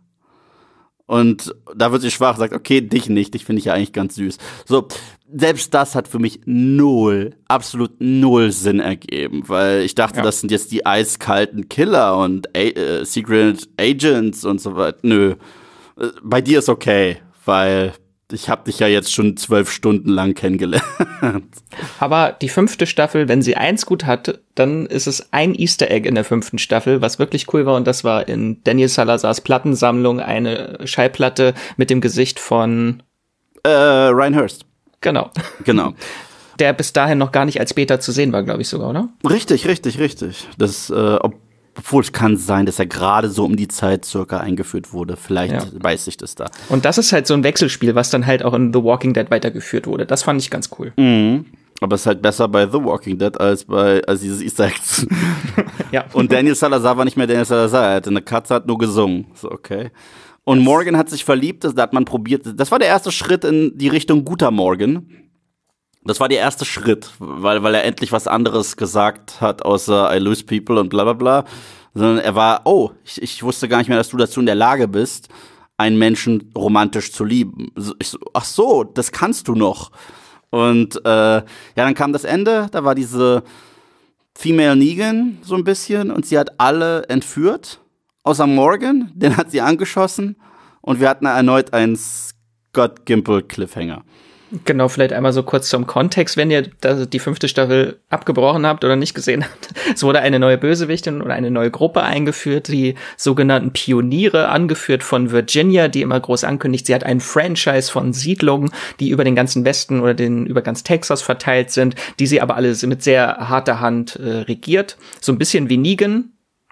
Und da wird sie schwach, sagt, okay, dich nicht, dich finde ich ja eigentlich ganz süß. So, selbst das hat für mich absolut null Sinn ergeben, weil ich dachte, das sind jetzt die eiskalten Killer und Secret Agents und so weiter. Nö, bei dir ist okay, weil ich habe dich ja jetzt schon 12 Stunden lang kennengelernt. Aber die 5. Staffel, wenn sie eins gut hat, dann ist es ein Easter Egg in der 5. Staffel, was wirklich cool war. Und das war in Daniel Salazars Plattensammlung eine Schallplatte mit dem Gesicht von Ryan Hurst. Genau. Der bis dahin noch gar nicht als Beta zu sehen war, glaube ich sogar, oder? Richtig. Das, obwohl es kann sein, dass er gerade so um die Zeit circa eingeführt wurde. Vielleicht weiß ich das da. Und das ist halt so ein Wechselspiel, was dann halt auch in The Walking Dead weitergeführt wurde. Das fand ich ganz cool. Mhm. Aber es ist halt besser bei The Walking Dead als dieses Easter Eggs. Ja. Und Daniel Salazar war nicht mehr Daniel Salazar. Er hatte eine Katze, hat nur gesungen. So, okay. Und Morgan hat sich verliebt. Da hat man probiert. Das war der erste Schritt in die Richtung guter Morgan. Das war der erste Schritt, weil er endlich was anderes gesagt hat, außer I lose people und bla bla bla. Sondern er war, ich wusste gar nicht mehr, dass du dazu in der Lage bist, einen Menschen romantisch zu lieben. Ich so, ach so, das kannst du noch. Und dann kam das Ende, da war diese Female Negan so ein bisschen, und sie hat alle entführt, außer Morgan, den hat sie angeschossen, und wir hatten erneut einen Scott Gimple Cliffhanger. Genau, vielleicht einmal so kurz zum Kontext, wenn ihr die 5. Staffel abgebrochen habt oder nicht gesehen habt. Es wurde eine neue Bösewichtin oder eine neue Gruppe eingeführt, die sogenannten Pioniere, angeführt von Virginia, die immer groß ankündigt, sie hat einen Franchise von Siedlungen, die über den ganzen Westen oder über ganz Texas verteilt sind, die sie aber alle mit sehr harter Hand regiert. So ein bisschen wie Negan.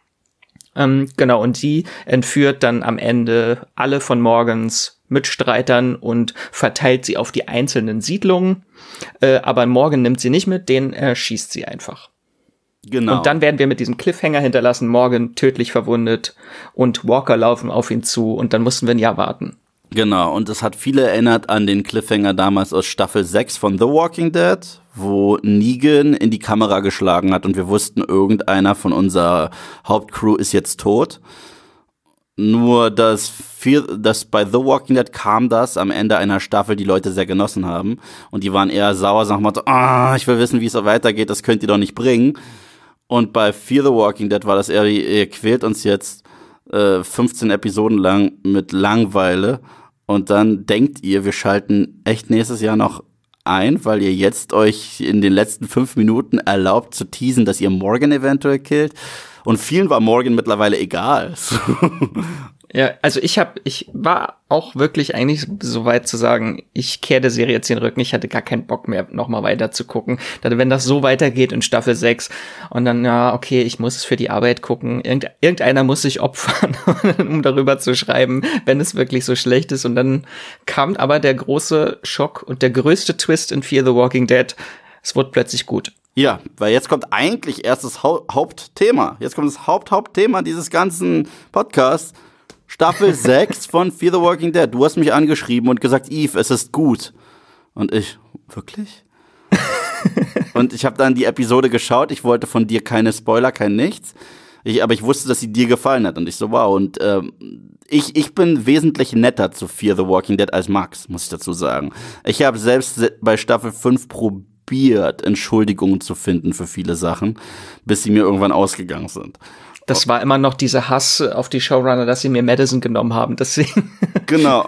Genau, und sie entführt dann am Ende alle von Morgans Mitstreitern und verteilt sie auf die einzelnen Siedlungen. Aber Morgan nimmt sie nicht mit, den erschießt sie einfach. Genau. Und dann werden wir mit diesem Cliffhanger hinterlassen, Morgan tödlich verwundet und Walker laufen auf ihn zu, und dann mussten wir ein Jahr warten. Genau, und es hat viele erinnert an den Cliffhanger damals aus Staffel 6 von The Walking Dead, wo Negan in die Kamera geschlagen hat und wir wussten, irgendeiner von unserer Hauptcrew ist jetzt tot. Nur, dass bei The Walking Dead kam das am Ende einer Staffel, die Leute sehr genossen haben. Und die waren eher sauer, sagen mal, ich will wissen, wie es so weitergeht, das könnt ihr doch nicht bringen. Und bei Fear the Walking Dead war das eher, ihr quält uns jetzt, 15 Episoden lang mit Langeweile und dann denkt ihr, wir schalten echt nächstes Jahr noch ein, weil ihr jetzt euch in den letzten 5 Minuten erlaubt zu teasen, dass ihr Morgan eventuell killt. Und vielen war Morgan mittlerweile egal. Ja, also ich war auch wirklich eigentlich so weit zu sagen, ich kehre der Serie jetzt den Rücken, ich hatte gar keinen Bock mehr, nochmal weiter zu gucken. Wenn das so weitergeht in Staffel 6 und dann, ja, okay, ich muss es für die Arbeit gucken, irgendeiner muss sich opfern, um darüber zu schreiben, wenn es wirklich so schlecht ist. Und dann kam aber der große Schock und der größte Twist in Fear the Walking Dead, es wurde plötzlich gut. Ja, weil jetzt kommt eigentlich erst das Hauptthema. Jetzt kommt das Hauptthema dieses ganzen Podcasts. Staffel 6 von Fear the Walking Dead. Du hast mich angeschrieben und gesagt, Eve, es ist gut. Und ich, wirklich? Und ich habe dann die Episode geschaut. Ich wollte von dir keine Spoiler, kein nichts. Aber ich wusste, dass sie dir gefallen hat. Und ich so, wow. Und ich bin wesentlich netter zu Fear the Walking Dead als Max, muss ich dazu sagen. Ich habe selbst bei Staffel 5 probiert, Entschuldigungen zu finden für viele Sachen, bis sie mir irgendwann ausgegangen sind. Das war immer noch dieser Hass auf die Showrunner, dass sie mir Madison genommen haben, deswegen. Genau.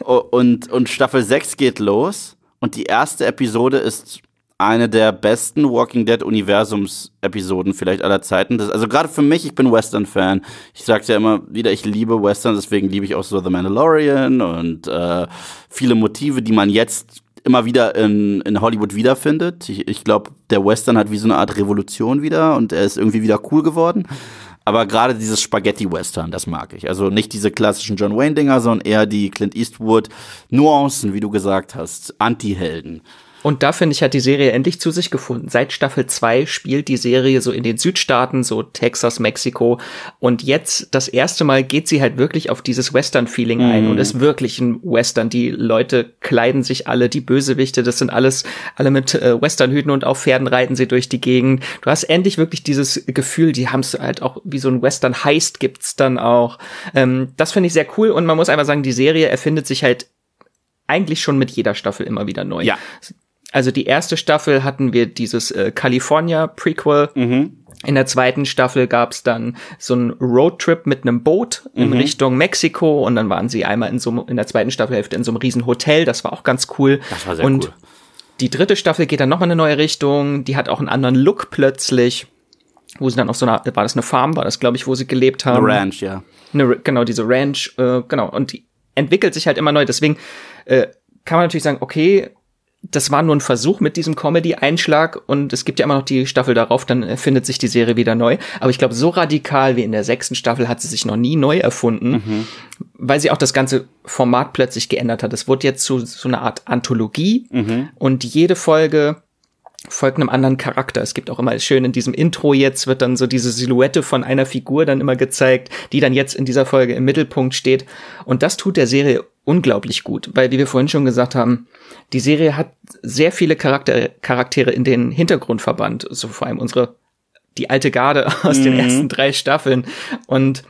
Und Staffel 6 geht los und die erste Episode ist eine der besten Walking Dead Universums-Episoden vielleicht aller Zeiten. Also gerade für mich, ich bin Western-Fan. Ich sag's ja immer wieder, ich liebe Western, deswegen liebe ich auch so The Mandalorian und viele Motive, die man jetzt immer wieder in Hollywood wiederfindet. Ich glaube, der Western hat wie so eine Art Revolution wieder und er ist irgendwie wieder cool geworden. Aber gerade dieses Spaghetti-Western, das mag ich. Also nicht diese klassischen John Wayne-Dinger, sondern eher die Clint Eastwood-Nuancen, wie du gesagt hast, Anti-Helden. Und da, finde ich, hat die Serie endlich zu sich gefunden. Seit Staffel 2 spielt die Serie so in den Südstaaten, so Texas, Mexiko. Und jetzt, das erste Mal, geht sie halt wirklich auf dieses Western-Feeling ein und ist wirklich ein Western. Die Leute kleiden sich alle, die Bösewichte, das sind alle mit Westernhüten und auf Pferden reiten sie durch die Gegend. Du hast endlich wirklich dieses Gefühl, die haben es halt auch, wie so ein Western-Heist gibt's dann auch. Das finde ich sehr cool und man muss einfach sagen, die Serie erfindet sich halt eigentlich schon mit jeder Staffel immer wieder neu. Ja. Also die erste Staffel hatten wir dieses California-Prequel. In der zweiten Staffel gab's dann so einen Roadtrip mit einem Boot in Richtung Mexiko und dann waren sie einmal in der zweiten Staffelhälfte in so einem riesen Hotel. Das war auch ganz cool. Das war sehr cool. Die dritte Staffel geht dann nochmal in eine neue Richtung. Die hat auch einen anderen Look plötzlich. Wo sie dann auf so einer, war das eine Farm, war das, glaube ich, wo sie gelebt haben. Eine Ranch, ja. Genau, diese Ranch, genau. Und die entwickelt sich halt immer neu. Deswegen kann man natürlich sagen, okay, das war nur ein Versuch mit diesem Comedy-Einschlag und es gibt ja immer noch die Staffel darauf, dann findet sich die Serie wieder neu. Aber ich glaube, so radikal wie in der 6. Staffel hat sie sich noch nie neu erfunden, weil sie auch das ganze Format plötzlich geändert hat. Es wurde jetzt zu so einer Art Anthologie und jede Folge folgt einem anderen Charakter. Es gibt auch immer schön in diesem Intro jetzt wird dann so diese Silhouette von einer Figur dann immer gezeigt, die dann jetzt in dieser Folge im Mittelpunkt steht. Und das tut der Serie unglaublich gut, weil, wie wir vorhin schon gesagt haben, die Serie hat sehr viele Charaktere in den Hintergrund verbannt. So vor allem die alte Garde aus den ersten 3 Staffeln. Und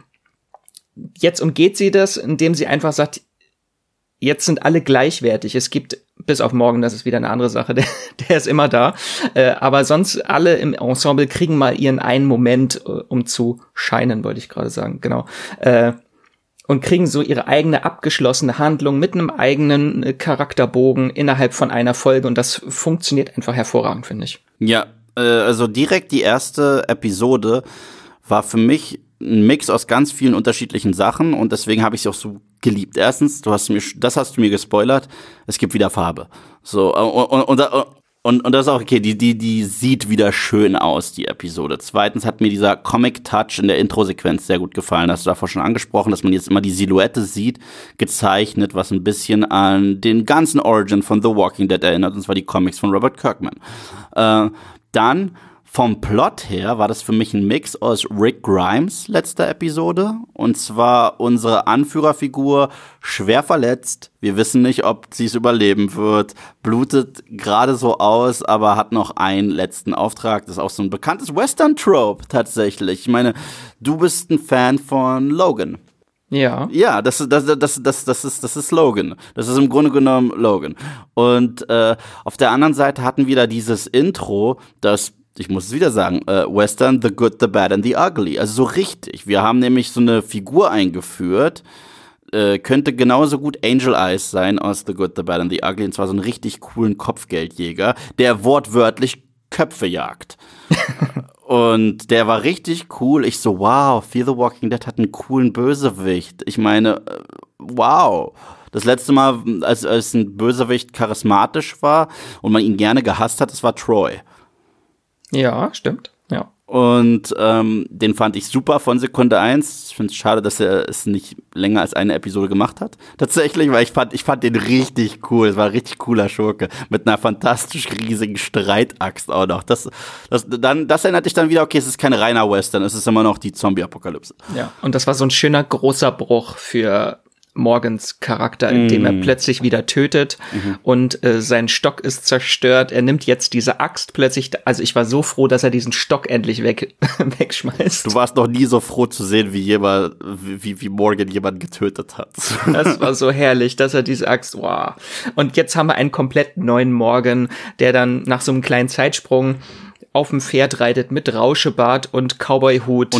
jetzt umgeht sie das, indem sie einfach sagt, jetzt sind alle gleichwertig. Es gibt, bis auf Morgan, das ist wieder eine andere Sache, der ist immer da. Aber sonst alle im Ensemble kriegen mal ihren einen Moment, um zu scheinen, wollte ich gerade sagen, genau. Und kriegen so ihre eigene abgeschlossene Handlung mit einem eigenen Charakterbogen innerhalb von einer Folge. Und das funktioniert einfach hervorragend, finde ich. Ja, also direkt die erste Episode war für mich ein Mix aus ganz vielen unterschiedlichen Sachen und deswegen habe ich sie auch so geliebt. Erstens, das hast du mir gespoilert, es gibt wieder Farbe. So, und das ist auch okay, die sieht wieder schön aus, die Episode. Zweitens hat mir dieser Comic-Touch in der Intro-Sequenz sehr gut gefallen. Hast du davor schon angesprochen, dass man jetzt immer die Silhouette sieht, gezeichnet, was ein bisschen an den ganzen Origin von The Walking Dead erinnert, und zwar die Comics von Robert Kirkman. Dann vom Plot her war das für mich ein Mix aus Rick Grimes letzter Episode, und zwar unsere Anführerfigur schwer verletzt. Wir wissen nicht, ob sie es überleben wird, blutet gerade so aus, aber hat noch einen letzten Auftrag. Das ist auch so ein bekanntes Western-Trope tatsächlich. Ich meine, du bist ein Fan von Logan. Ja. Ja, das ist Logan. Das ist im Grunde genommen Logan. Und auf der anderen Seite hatten wir da dieses Intro, das ich muss es wieder sagen, Western, The Good, The Bad and The Ugly. Also so richtig. Wir haben nämlich so eine Figur eingeführt, könnte genauso gut Angel Eyes sein aus The Good, The Bad and The Ugly. Und zwar so einen richtig coolen Kopfgeldjäger, der wortwörtlich Köpfe jagt. Und der war richtig cool. Ich so, wow, Fear the Walking Dead hat einen coolen Bösewicht. Ich meine, wow. Das letzte Mal, als ein Bösewicht charismatisch war und man ihn gerne gehasst hat, das war Troy. Ja, stimmt. Ja. Und den fand ich super von Sekunde 1. Ich finde es schade, dass er es nicht länger als eine Episode gemacht hat. Tatsächlich, weil ich fand den richtig cool. Es war ein richtig cooler Schurke. Mit einer fantastisch riesigen Streitaxt auch noch. Das erinnert dich dann wieder, okay, es ist kein reiner Western, es ist immer noch die Zombie-Apokalypse. Ja, und das war so ein schöner großer Bruch für Morgans Charakter, indem er plötzlich wieder tötet und sein Stock ist zerstört. Er nimmt jetzt diese Axt plötzlich, also ich war so froh, dass er diesen Stock endlich wegschmeißt. Du warst noch nie so froh zu sehen, wie Morgan jemanden getötet hat. Das war so herrlich, dass er diese Axt, wow. Und jetzt haben wir einen komplett neuen Morgan, der dann nach so einem kleinen Zeitsprung auf dem Pferd reitet mit Rauschebart und Cowboy-Hut.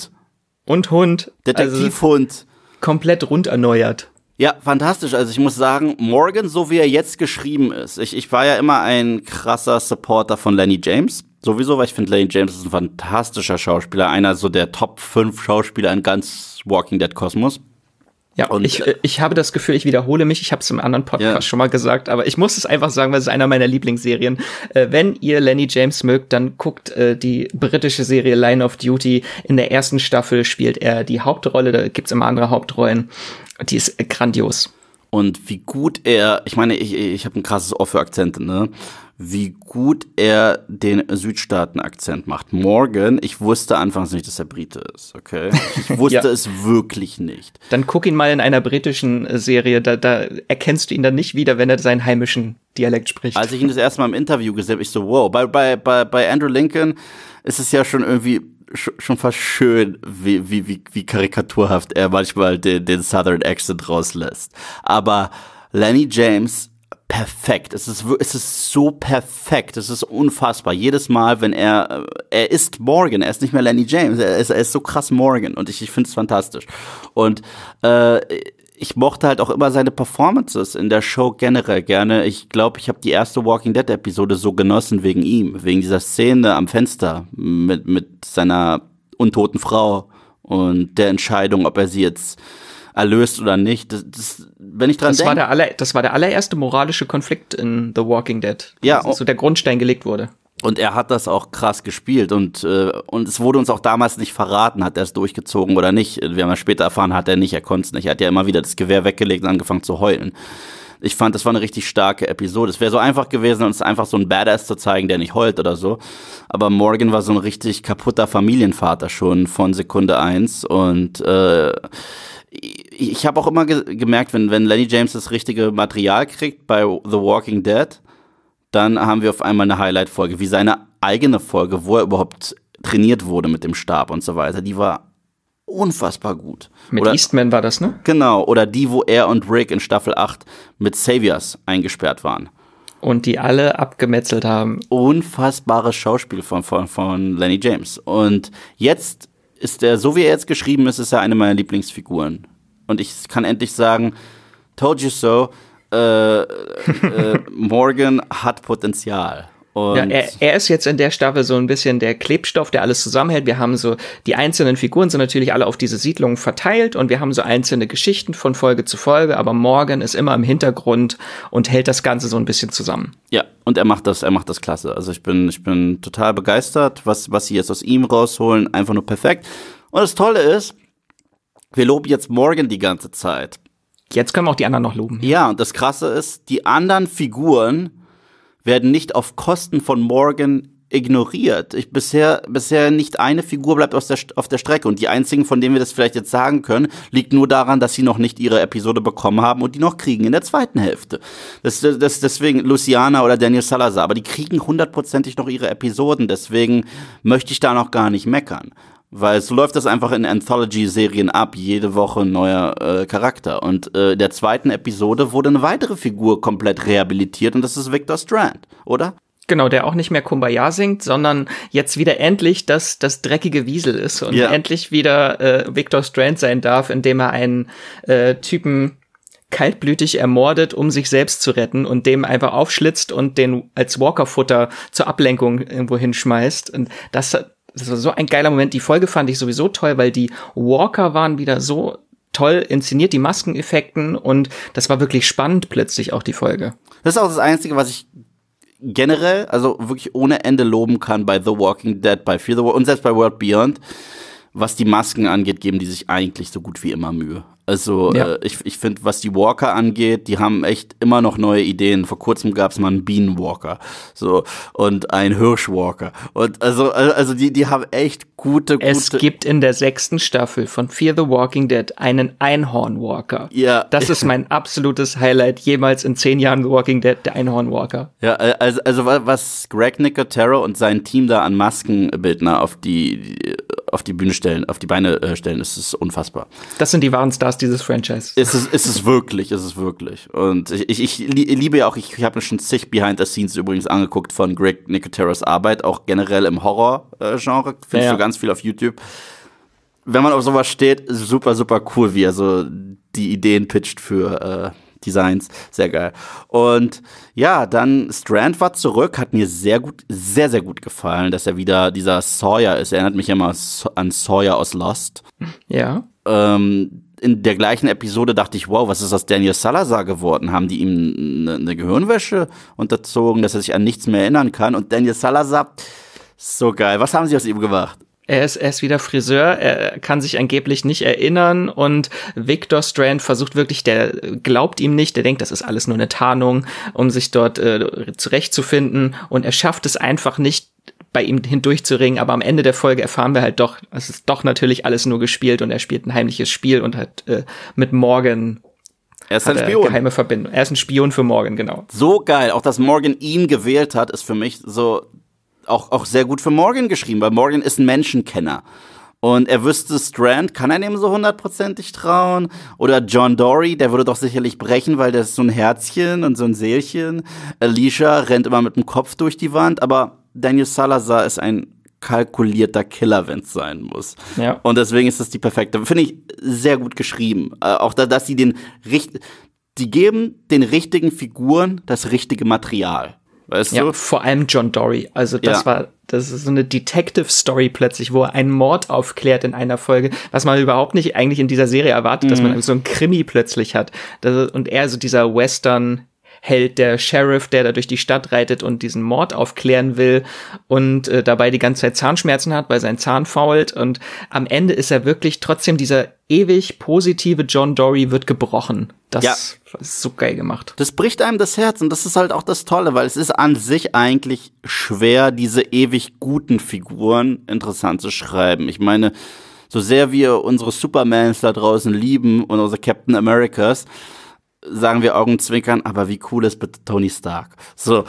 Und Hund. Detektivhund. Also komplett rund erneuert. Ja, fantastisch. Also ich muss sagen, Morgan, so wie er jetzt geschrieben ist, ich war ja immer ein krasser Supporter von Lenny James. Sowieso, weil ich finde, Lenny James ist ein fantastischer Schauspieler. Einer so der Top 5 Schauspieler in ganz Walking Dead Kosmos. Ja, und ich habe das Gefühl, ich wiederhole mich. Ich habe es im anderen Podcast schon mal gesagt, aber ich muss es einfach sagen, weil es ist einer meiner Lieblingsserien. Wenn ihr Lenny James mögt, dann guckt die britische Serie Line of Duty. In der ersten Staffel spielt er die Hauptrolle, da gibt's immer andere Hauptrollen. Die ist grandios. Und wie gut ich meine, ich habe ein krasses Ohr für Akzente, ne? Wie gut er den Südstaaten-Akzent macht. Morgan, ich wusste anfangs nicht, dass er Brite ist, okay? Ich wusste es wirklich nicht. Dann guck ihn mal in einer britischen Serie, da erkennst du ihn dann nicht wieder, wenn er seinen heimischen Dialekt spricht. Als ich ihn das erste Mal im Interview gesehen habe, ich so, wow. Bei Andrew Lincoln ist es ja schon irgendwie schon fast schön, wie karikaturhaft er manchmal den Southern Accent rauslässt. Aber Lenny James, perfekt. Es ist so perfekt. Es ist unfassbar. Jedes Mal, wenn er ist Morgan, er ist nicht mehr Lenny James, er ist so krass Morgan und ich finde es fantastisch. Und ich mochte halt auch immer seine Performances in der Show generell gerne. Ich glaube, ich habe die erste Walking Dead Episode so genossen wegen ihm, wegen dieser Szene am Fenster mit seiner untoten Frau und der Entscheidung, ob er sie jetzt erlöst oder nicht. Wenn ich dran denke. Das war der allererste moralische Konflikt in The Walking Dead. Ja, so der Grundstein gelegt wurde. Und er hat das auch krass gespielt und es wurde uns auch damals nicht verraten, hat er es durchgezogen oder nicht. Wir haben ja später erfahren, er konnte es nicht. Er hat ja immer wieder das Gewehr weggelegt und angefangen zu heulen. Ich fand, das war eine richtig starke Episode. Es wäre so einfach gewesen, uns einfach so einen Badass zu zeigen, der nicht heult oder so. Aber Morgan war so ein richtig kaputter Familienvater schon von Sekunde 1 und ich habe auch immer gemerkt, wenn Lenny James das richtige Material kriegt bei The Walking Dead, dann haben wir auf einmal eine Highlight-Folge, wie seine eigene Folge, wo er überhaupt trainiert wurde mit dem Stab und so weiter. Die war unfassbar gut. Mit Eastman war das, ne? Genau, oder die, wo er und Rick in Staffel 8 mit Saviors eingesperrt waren. Und die alle abgemetzelt haben. Unfassbares Schauspiel von Lenny James. Und jetzt ist er, so wie er jetzt geschrieben ist er eine meiner Lieblingsfiguren. Und ich kann endlich sagen, told you so, Morgan hat Potenzial. Und ja, er ist jetzt in der Staffel so ein bisschen der Klebstoff, der alles zusammenhält. Wir haben so, die einzelnen Figuren sind natürlich alle auf diese Siedlung verteilt und wir haben so einzelne Geschichten von Folge zu Folge, aber Morgan ist immer im Hintergrund und hält das Ganze so ein bisschen zusammen. Ja, und er macht das klasse. Also ich bin total begeistert, was sie jetzt aus ihm rausholen, einfach nur perfekt. Und das Tolle ist, wir loben jetzt Morgan die ganze Zeit. Jetzt können wir auch die anderen noch loben. Ja, und das Krasse ist, die anderen Figuren werden nicht auf Kosten von Morgan ignoriert. Bisher nicht eine Figur bleibt auf der Strecke. Und die einzigen, von denen wir das vielleicht jetzt sagen können, liegt nur daran, dass sie noch nicht ihre Episode bekommen haben und die noch kriegen in der zweiten Hälfte. Deswegen Luciana oder Daniel Salazar. Aber die kriegen 100%ig noch ihre Episoden. Deswegen möchte ich da noch gar nicht meckern. Weil so läuft das einfach in Anthology-Serien ab, jede Woche ein neuer Charakter. Und in der zweiten Episode wurde eine weitere Figur komplett rehabilitiert und das ist Victor Strand, oder? Genau, der auch nicht mehr Kumbaya singt, sondern jetzt wieder endlich das dreckige Wiesel ist und endlich wieder Victor Strand sein darf, indem er einen Typen kaltblütig ermordet, um sich selbst zu retten und dem einfach aufschlitzt und den als Walker-Futter zur Ablenkung irgendwo hinschmeißt. Und das war so ein geiler Moment. Die Folge fand ich sowieso toll, weil die Walker waren wieder so toll inszeniert, die Maskeneffekten, und das war wirklich spannend plötzlich auch die Folge. Das ist auch das Einzige, was ich generell, also wirklich ohne Ende loben kann bei The Walking Dead, bei Fear the Walking und selbst bei World Beyond. Was die Masken angeht, geben die sich eigentlich so gut wie immer Mühe. Also ich finde, was die Walker angeht, die haben echt immer noch neue Ideen. Vor kurzem gab es mal einen Bienenwalker so und einen Hirschwalker. Und also die haben echt gute. Es gibt in der 6. Staffel von Fear the Walking Dead einen Einhornwalker. Ja. Das ist mein absolutes Highlight jemals in 10 Jahren The Walking Dead, der Einhornwalker. Ja, also was Greg Nicotero und sein Team da an Maskenbildner auf die Bühne stellen, auf die Beine stellen, ist unfassbar. Das sind die wahren Stars dieses Franchise. Ist es wirklich. Und ich liebe ja auch, ich habe mir schon zig Behind the Scenes übrigens angeguckt von Greg Nicoteros Arbeit, auch generell im Horror-Genre, findest du ganz viel auf YouTube. Wenn man auf sowas steht, super, super cool, wie er so die Ideen pitcht für Designs, sehr geil. Und ja, dann Strand war zurück, hat mir sehr, sehr gut gefallen, dass er wieder dieser Sawyer ist. Er erinnert mich immer an Sawyer aus Lost. Ja. In der gleichen Episode dachte ich, wow, was ist aus Daniel Salazar geworden? Haben die ihm eine Gehirnwäsche unterzogen, dass er sich an nichts mehr erinnern kann? Und Daniel Salazar, so geil. Was haben sie aus ihm gemacht? Er ist wieder Friseur, er kann sich angeblich nicht erinnern, und Victor Strand versucht wirklich, der glaubt ihm nicht, der denkt, das ist alles nur eine Tarnung, um sich dort zurechtzufinden, und er schafft es einfach nicht, bei ihm hindurchzuringen, aber am Ende der Folge erfahren wir halt doch, es ist doch natürlich alles nur gespielt, und er spielt ein heimliches Spiel und hat mit Morgan er ist ein Spion. Geheime Verbindung. Er ist ein Spion für Morgan, genau. So geil, auch dass Morgan ihn gewählt hat, ist für mich so auch sehr gut für Morgan geschrieben, weil Morgan ist ein Menschenkenner. Und er wüsste, Strand, kann er dem so 100%ig trauen? Oder John Dory, der würde doch sicherlich brechen, weil der ist so ein Herzchen und so ein Seelchen. Alicia rennt immer mit dem Kopf durch die Wand, aber Daniel Salazar ist ein kalkulierter Killer, wenn es sein muss. Ja. Und deswegen ist das die perfekte. Finde ich sehr gut geschrieben. Auch dass sie die geben den richtigen Figuren das richtige Material. Weißt du? Ja, vor allem John Dory. Also das ist so eine Detective-Story plötzlich, wo er einen Mord aufklärt in einer Folge, was man überhaupt nicht eigentlich in dieser Serie erwartet, dass man so einen Krimi plötzlich hat. Und er so dieser Western-Held, der Sheriff, der da durch die Stadt reitet und diesen Mord aufklären will und dabei die ganze Zeit Zahnschmerzen hat, weil sein Zahn fault, und am Ende ist er wirklich trotzdem dieser ewig positive John Dory wird gebrochen. Das ist so geil gemacht. Das bricht einem das Herz, und das ist halt auch das Tolle, weil es ist an sich eigentlich schwer, diese ewig guten Figuren interessant zu schreiben. Ich meine, so sehr wir unsere Supermans da draußen lieben und unsere Captain Americas, sagen wir Augenzwinkern, aber wie cool ist bitte Tony Stark? So,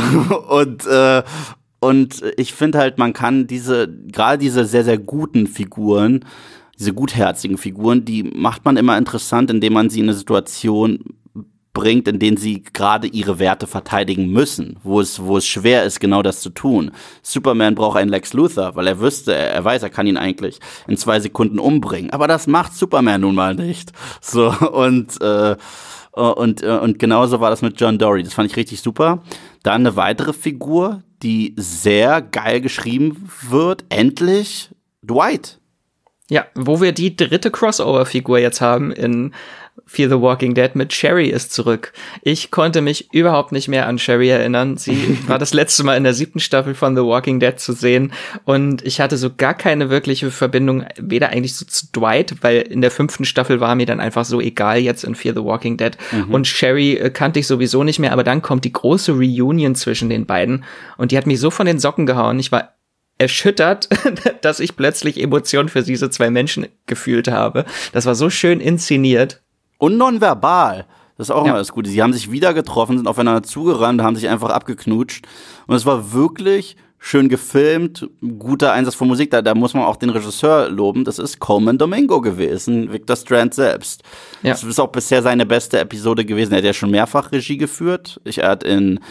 und ich finde halt, man kann gerade diese sehr, sehr guten Figuren, diese gutherzigen Figuren, die macht man immer interessant, indem man sie in eine Situation bringt, in denen sie gerade ihre Werte verteidigen müssen, wo es schwer ist, genau das zu tun. Superman braucht einen Lex Luthor, weil er weiß, er kann ihn eigentlich in 2 Sekunden umbringen. Aber das macht Superman nun mal nicht. So, und genauso war das mit John Dory. Das fand ich richtig super. Dann eine weitere Figur, die sehr geil geschrieben wird, endlich Dwight. Ja, wo wir die 3. Crossover-Figur jetzt haben in Fear the Walking Dead mit Sherry ist zurück. Ich konnte mich überhaupt nicht mehr an Sherry erinnern. Sie war das letzte Mal in der 7. Staffel von The Walking Dead zu sehen, und ich hatte so gar keine wirkliche Verbindung, weder eigentlich so zu Dwight, weil in der 5. Staffel war mir dann einfach so egal jetzt in Fear the Walking Dead, und Sherry kannte ich sowieso nicht mehr, aber dann kommt die große Reunion zwischen den beiden, und die hat mich so von den Socken gehauen. Ich war erschüttert, dass ich plötzlich Emotionen für diese 2 Menschen gefühlt habe. Das war so schön inszeniert. Und nonverbal. Das ist auch immer das Gute. Sie haben sich wieder getroffen, sind aufeinander zugerannt, haben sich einfach abgeknutscht. Und es war wirklich schön gefilmt, guter Einsatz von Musik, da muss man auch den Regisseur loben, das ist Coleman Domingo gewesen, Victor Strand selbst. Ja. Das ist auch bisher seine beste Episode gewesen, er hat ja schon mehrfach Regie geführt, er hat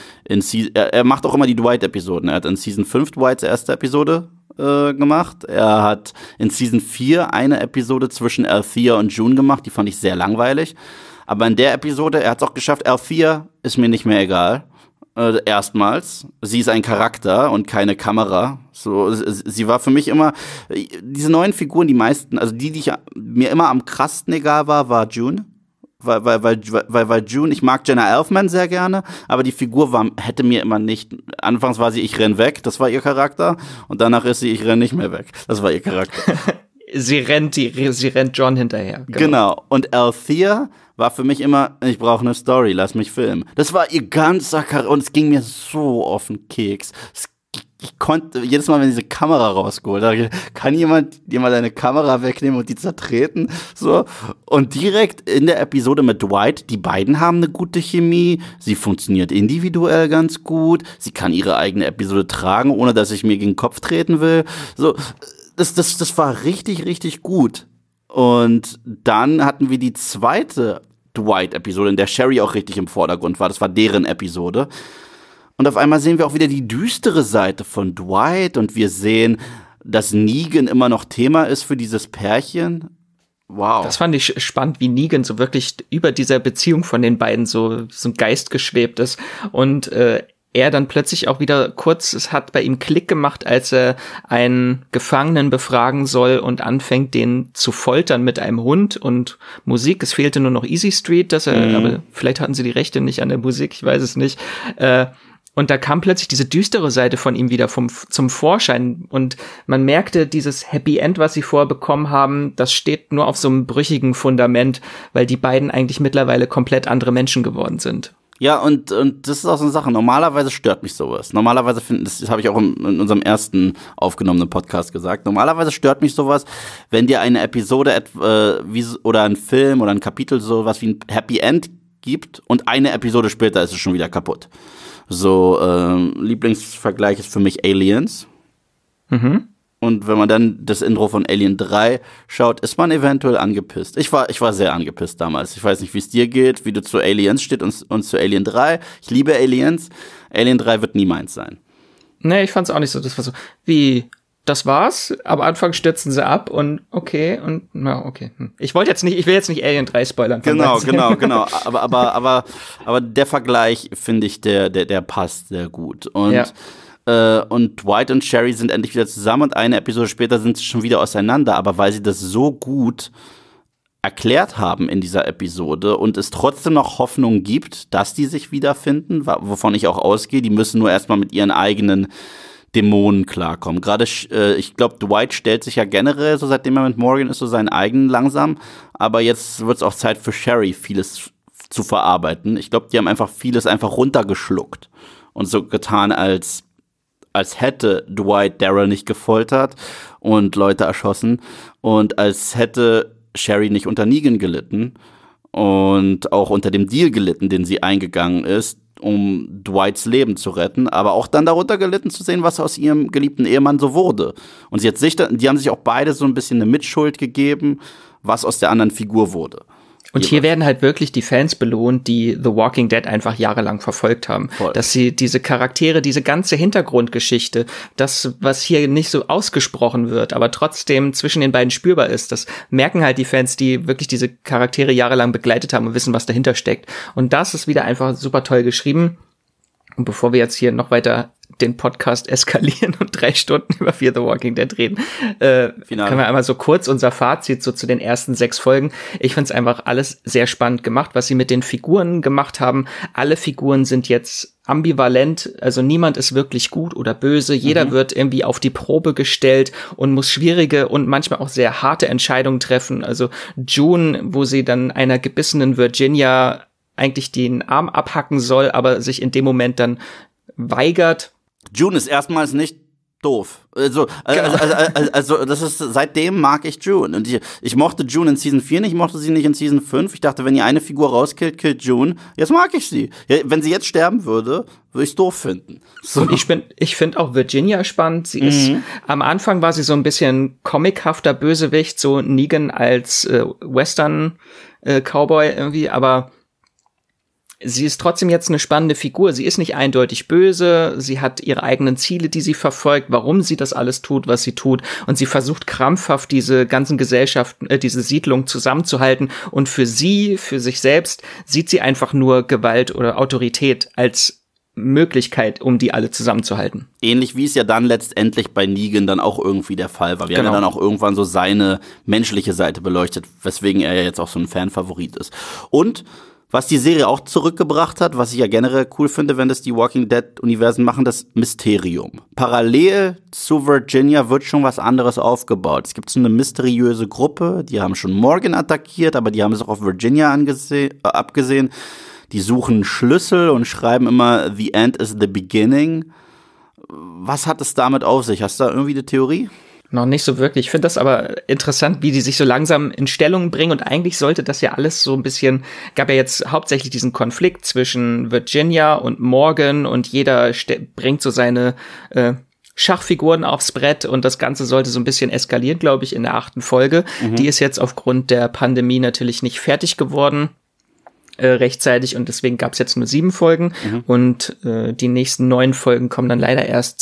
er macht auch immer die Dwight-Episoden, er hat in Season 5 Dwights erste Episode gemacht, er hat in Season 4 eine Episode zwischen Althea und June gemacht, die fand ich sehr langweilig, aber in der Episode, er hat es auch geschafft, Althea ist mir nicht mehr egal. Erstmals. Sie ist ein Charakter und keine Kamera. So, sie war für mich immer, diese neuen Figuren, die meisten, also die mir immer am krassten egal war June. Weil June, ich mag Jenna Elfman sehr gerne, aber die Figur hätte mir immer nicht, anfangs war sie, ich renn weg, das war ihr Charakter, und danach ist sie, ich renn nicht mehr weg, das war ihr Charakter. Sie rennt John hinterher. Genau. Und Althea war für mich immer, ich brauche eine Story, lass mich filmen. Das war ihr ganzer Charakter und es ging mir so auf den Keks. Ich konnte, jedes Mal, wenn diese Kamera rausgeholt hat, kann jemand eine Kamera wegnehmen und die zertreten? So. Und direkt in der Episode mit Dwight, die beiden haben eine gute Chemie, sie funktioniert individuell ganz gut, sie kann ihre eigene Episode tragen, ohne dass ich mir gegen den Kopf treten will. So. Das war richtig, richtig gut. Und dann hatten wir die zweite Dwight-Episode, in der Sherry auch richtig im Vordergrund war. Das war deren Episode. Und auf einmal sehen wir auch wieder die düstere Seite von Dwight. Und wir sehen, dass Negan immer noch Thema ist für dieses Pärchen. Wow. Das fand ich spannend, wie Negan so wirklich über dieser Beziehung von den beiden so ein Geist geschwebt ist. Und er dann plötzlich auch wieder es hat bei ihm Klick gemacht, als er einen Gefangenen befragen soll und anfängt, den zu foltern mit einem Hund und Musik. Es fehlte nur noch Easy Street, aber vielleicht hatten sie die Rechte nicht an der Musik, ich weiß es nicht. Und da kam plötzlich diese düstere Seite von ihm wieder zum Vorschein. Und man merkte, dieses Happy End, was sie vorher bekommen haben, das steht nur auf so einem brüchigen Fundament, weil die beiden eigentlich mittlerweile komplett andere Menschen geworden sind. Ja, und das ist auch so eine Sache. Normalerweise stört mich sowas. Normalerweise das habe ich auch in unserem ersten aufgenommenen Podcast gesagt. Normalerweise stört mich sowas, wenn dir eine Episode oder ein Film oder ein Kapitel sowas wie ein Happy End gibt und eine Episode später ist es schon wieder kaputt. So, Lieblingsvergleich ist für mich Aliens. Mhm. Und wenn man dann das Intro von Alien 3 schaut, ist man eventuell angepisst. Ich war sehr angepisst damals. Ich weiß nicht, wie es dir geht, wie du zu Aliens steht und zu Alien 3. Ich liebe Aliens. Alien 3 wird nie meins sein. Nee, ich fand's auch nicht so. Das war so, das war's? Am Anfang stürzen sie ab und okay. Ich will jetzt nicht Alien 3 spoilern. Genau. Aber der Vergleich, finde ich, der passt sehr gut. Und ja. Und Dwight und Sherry sind endlich wieder zusammen und eine Episode später sind sie schon wieder auseinander, aber weil sie das so gut erklärt haben in dieser Episode und es trotzdem noch Hoffnung gibt, dass die sich wiederfinden, wovon ich auch ausgehe, die müssen nur erstmal mit ihren eigenen Dämonen klarkommen. Gerade, ich glaube, Dwight stellt sich ja generell, so seitdem er mit Morgan ist, so seinen eigenen langsam, aber jetzt wird es auch Zeit für Sherry, vieles zu verarbeiten. Ich glaube, die haben einfach vieles einfach runtergeschluckt und so getan, als hätte Dwight Daryl nicht gefoltert und Leute erschossen und als hätte Sherry nicht unter Negan gelitten und auch unter dem Deal gelitten, den sie eingegangen ist, um Dwights Leben zu retten, aber auch dann darunter gelitten zu sehen, was aus ihrem geliebten Ehemann so wurde. Und die haben sich auch beide so ein bisschen eine Mitschuld gegeben, was aus der anderen Figur wurde. Und hier werden halt wirklich die Fans belohnt, die The Walking Dead einfach jahrelang verfolgt haben. Voll. Dass sie diese Charaktere, diese ganze Hintergrundgeschichte, das, was hier nicht so ausgesprochen wird, aber trotzdem zwischen den beiden spürbar ist, das merken halt die Fans, die wirklich diese Charaktere jahrelang begleitet haben und wissen, was dahinter steckt. Und das ist wieder einfach super toll geschrieben. Und bevor wir jetzt hier noch weiter den Podcast eskalieren und 3 Stunden über Fear the Walking Dead reden, können wir einmal so kurz unser Fazit so zu den ersten 6 Folgen. Ich find's einfach alles sehr spannend gemacht, was sie mit den Figuren gemacht haben. Alle Figuren sind jetzt ambivalent, also niemand ist wirklich gut oder böse. Jeder wird irgendwie auf die Probe gestellt und muss schwierige und manchmal auch sehr harte Entscheidungen treffen. Also June, wo sie dann einer gebissenen Virginia eigentlich den Arm abhacken soll, aber sich in dem Moment dann weigert. June ist erstmals nicht doof. Also das ist, seitdem mag ich June. Und ich mochte June in Season 4 nicht, ich mochte sie nicht in Season 5. Ich dachte, wenn ihr eine Figur rauskillt, killt June. Jetzt mag ich sie. Ja, wenn sie jetzt sterben würde ich es doof finden. So. Und ich finde auch Virginia spannend. Sie ist, am Anfang war sie so ein bisschen comichafter Bösewicht, so Negan als Western-Cowboy irgendwie, aber sie ist trotzdem jetzt eine spannende Figur. Sie ist nicht eindeutig böse. Sie hat ihre eigenen Ziele, die sie verfolgt, warum sie das alles tut, was sie tut. Und sie versucht krampfhaft, diese ganzen Gesellschaften, diese Siedlung zusammenzuhalten. Und für sich selbst, sieht sie einfach nur Gewalt oder Autorität als Möglichkeit, um die alle zusammenzuhalten. Ähnlich wie es ja dann letztendlich bei Negan dann auch irgendwie der Fall war. Wir haben ja dann auch irgendwann so seine menschliche Seite beleuchtet, weswegen er ja jetzt auch so ein Fanfavorit ist. Und was die Serie auch zurückgebracht hat, was ich ja generell cool finde, wenn das die Walking Dead-Universen machen, das Mysterium. Parallel zu Virginia wird schon was anderes aufgebaut. Es gibt so eine mysteriöse Gruppe, die haben schon Morgan attackiert, aber die haben es auch auf Virginia abgesehen. Die suchen Schlüssel und schreiben immer "The end is the beginning". Was hat es damit auf sich? Hast du da irgendwie eine Theorie? Noch nicht so wirklich. Ich finde das aber interessant, wie die sich so langsam in Stellung bringen. Und eigentlich sollte das ja alles so ein bisschen, gab ja jetzt hauptsächlich diesen Konflikt zwischen Virginia und Morgan und jeder bringt so seine Schachfiguren aufs Brett und das Ganze sollte so ein bisschen eskalieren, glaube ich, in der 8. Folge. Die ist jetzt aufgrund der Pandemie natürlich nicht fertig geworden. Rechtzeitig und deswegen gab es jetzt nur 7 Folgen und die nächsten 9 Folgen kommen dann leider erst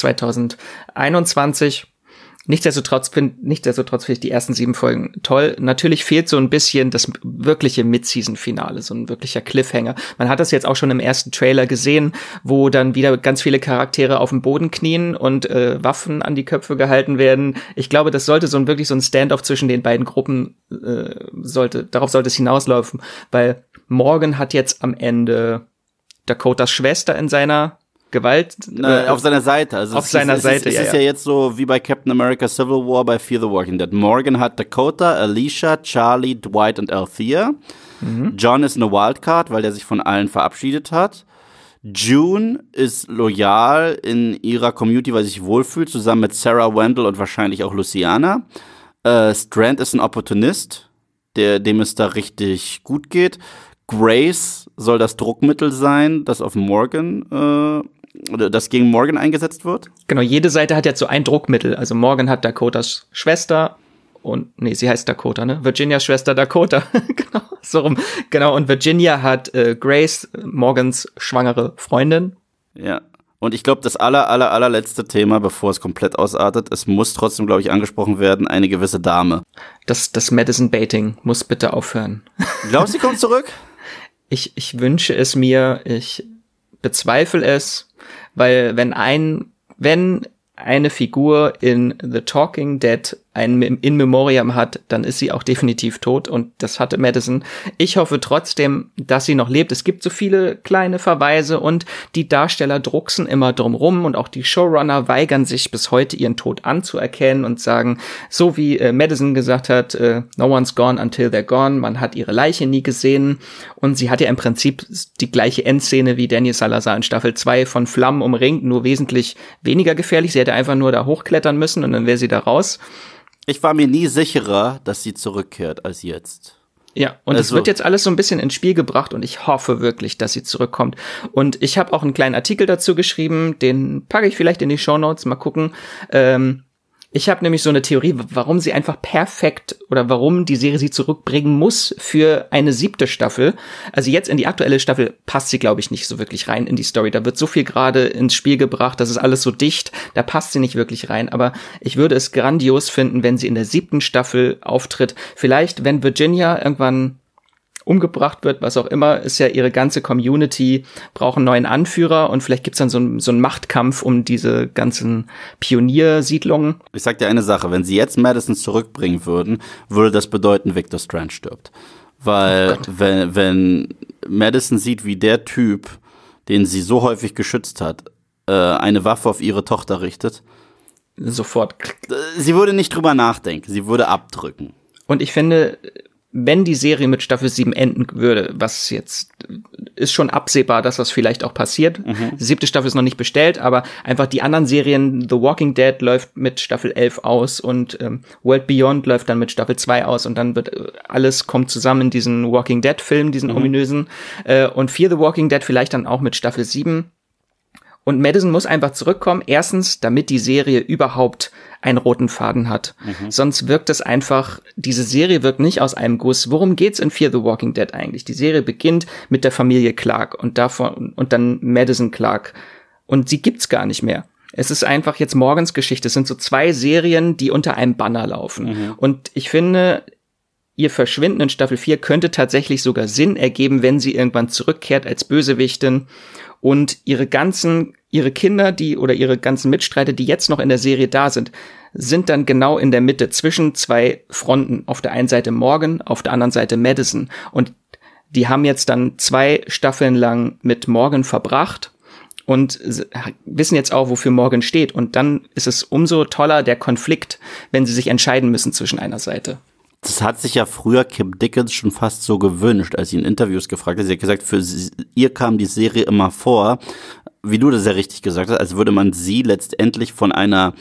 2021. Nichtsdestotrotz finde ich die ersten 7 Folgen toll. Natürlich fehlt so ein bisschen das wirkliche Mid-Season-Finale, so ein wirklicher Cliffhanger. Man hat das jetzt auch schon im ersten Trailer gesehen, wo dann wieder ganz viele Charaktere auf dem Boden knien und Waffen an die Köpfe gehalten werden. Ich glaube, das sollte wirklich so ein Standoff zwischen den beiden Gruppen darauf sollte es hinauslaufen, weil Morgan hat jetzt am Ende Dakotas Schwester in seiner Gewalt auf seiner Seite. Also auf seiner Seite, Es ist ja jetzt so wie bei Captain America Civil War bei Fear the Walking Dead. Morgan hat Dakota, Alicia, Charlie, Dwight und Althea. John ist eine Wildcard, weil der sich von allen verabschiedet hat. June ist loyal in ihrer Community, weil sie sich wohlfühlt, zusammen mit Sarah, Wendell und wahrscheinlich auch Luciana. Strand ist ein Opportunist, dem es da richtig gut geht. Grace soll das Druckmittel sein, das auf Morgan das gegen Morgan eingesetzt wird? Genau, jede Seite hat jetzt so ein Druckmittel. Also Morgan hat Dakotas Schwester und, sie heißt Dakota, ne? Virginias Schwester Dakota. Genau, so rum. Genau, und Virginia hat Grace, Morgans schwangere Freundin. Ja, und ich glaube, das allerletzte Thema, bevor es komplett ausartet, es muss trotzdem, glaube ich, angesprochen werden, eine gewisse Dame. Das Madison-Baiting muss bitte aufhören. Glaubst du, sie kommt zurück? Ich wünsche es mir, ich bezweifle es, weil wenn eine Figur in The Talking Dead ein In Memoriam hat, dann ist sie auch definitiv tot und das hatte Madison. Ich hoffe trotzdem, dass sie noch lebt. Es gibt so viele kleine Verweise und die Darsteller drucksen immer drumrum und auch die Showrunner weigern sich bis heute ihren Tod anzuerkennen und sagen, so wie Madison gesagt hat, no one's gone until they're gone, man hat ihre Leiche nie gesehen und sie hat ja im Prinzip die gleiche Endszene wie Daniel Salazar in Staffel 2 von Flammen umringt, nur wesentlich weniger gefährlich. Sie hätte einfach nur da hochklettern müssen und dann wäre sie da raus. Ich war mir nie sicherer, dass sie zurückkehrt als jetzt. Ja, und es wird jetzt alles so ein bisschen ins Spiel gebracht und ich hoffe wirklich, dass sie zurückkommt. Und ich habe auch einen kleinen Artikel dazu geschrieben, den packe ich vielleicht in die Shownotes, mal gucken. Ich habe nämlich so eine Theorie, warum sie einfach perfekt oder warum die Serie sie zurückbringen muss für eine 7. Staffel. Also jetzt in die aktuelle Staffel passt sie, glaube ich, nicht so wirklich rein in die Story. Da wird so viel gerade ins Spiel gebracht, das ist alles so dicht, da passt sie nicht wirklich rein. Aber ich würde es grandios finden, wenn sie in der 7. Staffel auftritt. Vielleicht, wenn Virginia irgendwann umgebracht wird, was auch immer, ist ja ihre ganze Community, braucht einen neuen Anführer und vielleicht gibt's dann so einen Machtkampf um diese ganzen Pioniersiedlungen. Ich sag dir eine Sache, wenn sie jetzt Madison zurückbringen würden, würde das bedeuten, Victor Strand stirbt. Weil wenn Madison sieht, wie der Typ, den sie so häufig geschützt hat, eine Waffe auf ihre Tochter richtet, sofort. Sie würde nicht drüber nachdenken, sie würde abdrücken. Und ich finde, wenn die Serie mit Staffel 7 enden würde, was jetzt ist schon absehbar, dass das vielleicht auch passiert. Die 7. Staffel ist noch nicht bestellt, aber einfach die anderen Serien, The Walking Dead läuft mit Staffel 11 aus und World Beyond läuft dann mit Staffel 2 aus und dann wird alles kommt zusammen in diesen Walking Dead Film, diesen ominösen und Fear the Walking Dead vielleicht dann auch mit Staffel 7. Und Madison muss einfach zurückkommen. Erstens, damit die Serie überhaupt einen roten Faden hat. Sonst wirkt es einfach, diese Serie wirkt nicht aus einem Guss. Worum geht's in Fear the Walking Dead eigentlich? Die Serie beginnt mit der Familie Clark und dann Madison Clark. Und sie gibt's gar nicht mehr. Es ist einfach jetzt Morgans Geschichte. Es sind so 2 Serien, die unter einem Banner laufen. Und ich finde, ihr Verschwinden in Staffel 4 könnte tatsächlich sogar Sinn ergeben, wenn sie irgendwann zurückkehrt als Bösewichtin. Und ihre Kinder, ihre ganzen Mitstreiter, die jetzt noch in der Serie da sind dann genau in der Mitte zwischen 2 Fronten. Auf der einen Seite Morgan, auf der anderen Seite Madison. Und die haben jetzt dann 2 Staffeln lang mit Morgan verbracht und wissen jetzt auch, wofür Morgan steht. Und dann ist es umso toller, der Konflikt, wenn sie sich entscheiden müssen zwischen einer Seite. Das hat sich ja früher Kim Dickens schon fast so gewünscht, als sie in Interviews gefragt hat. Sie hat gesagt, für ihr kam die Serie immer vor, wie du das ja richtig gesagt hast, als würde man sie letztendlich von einer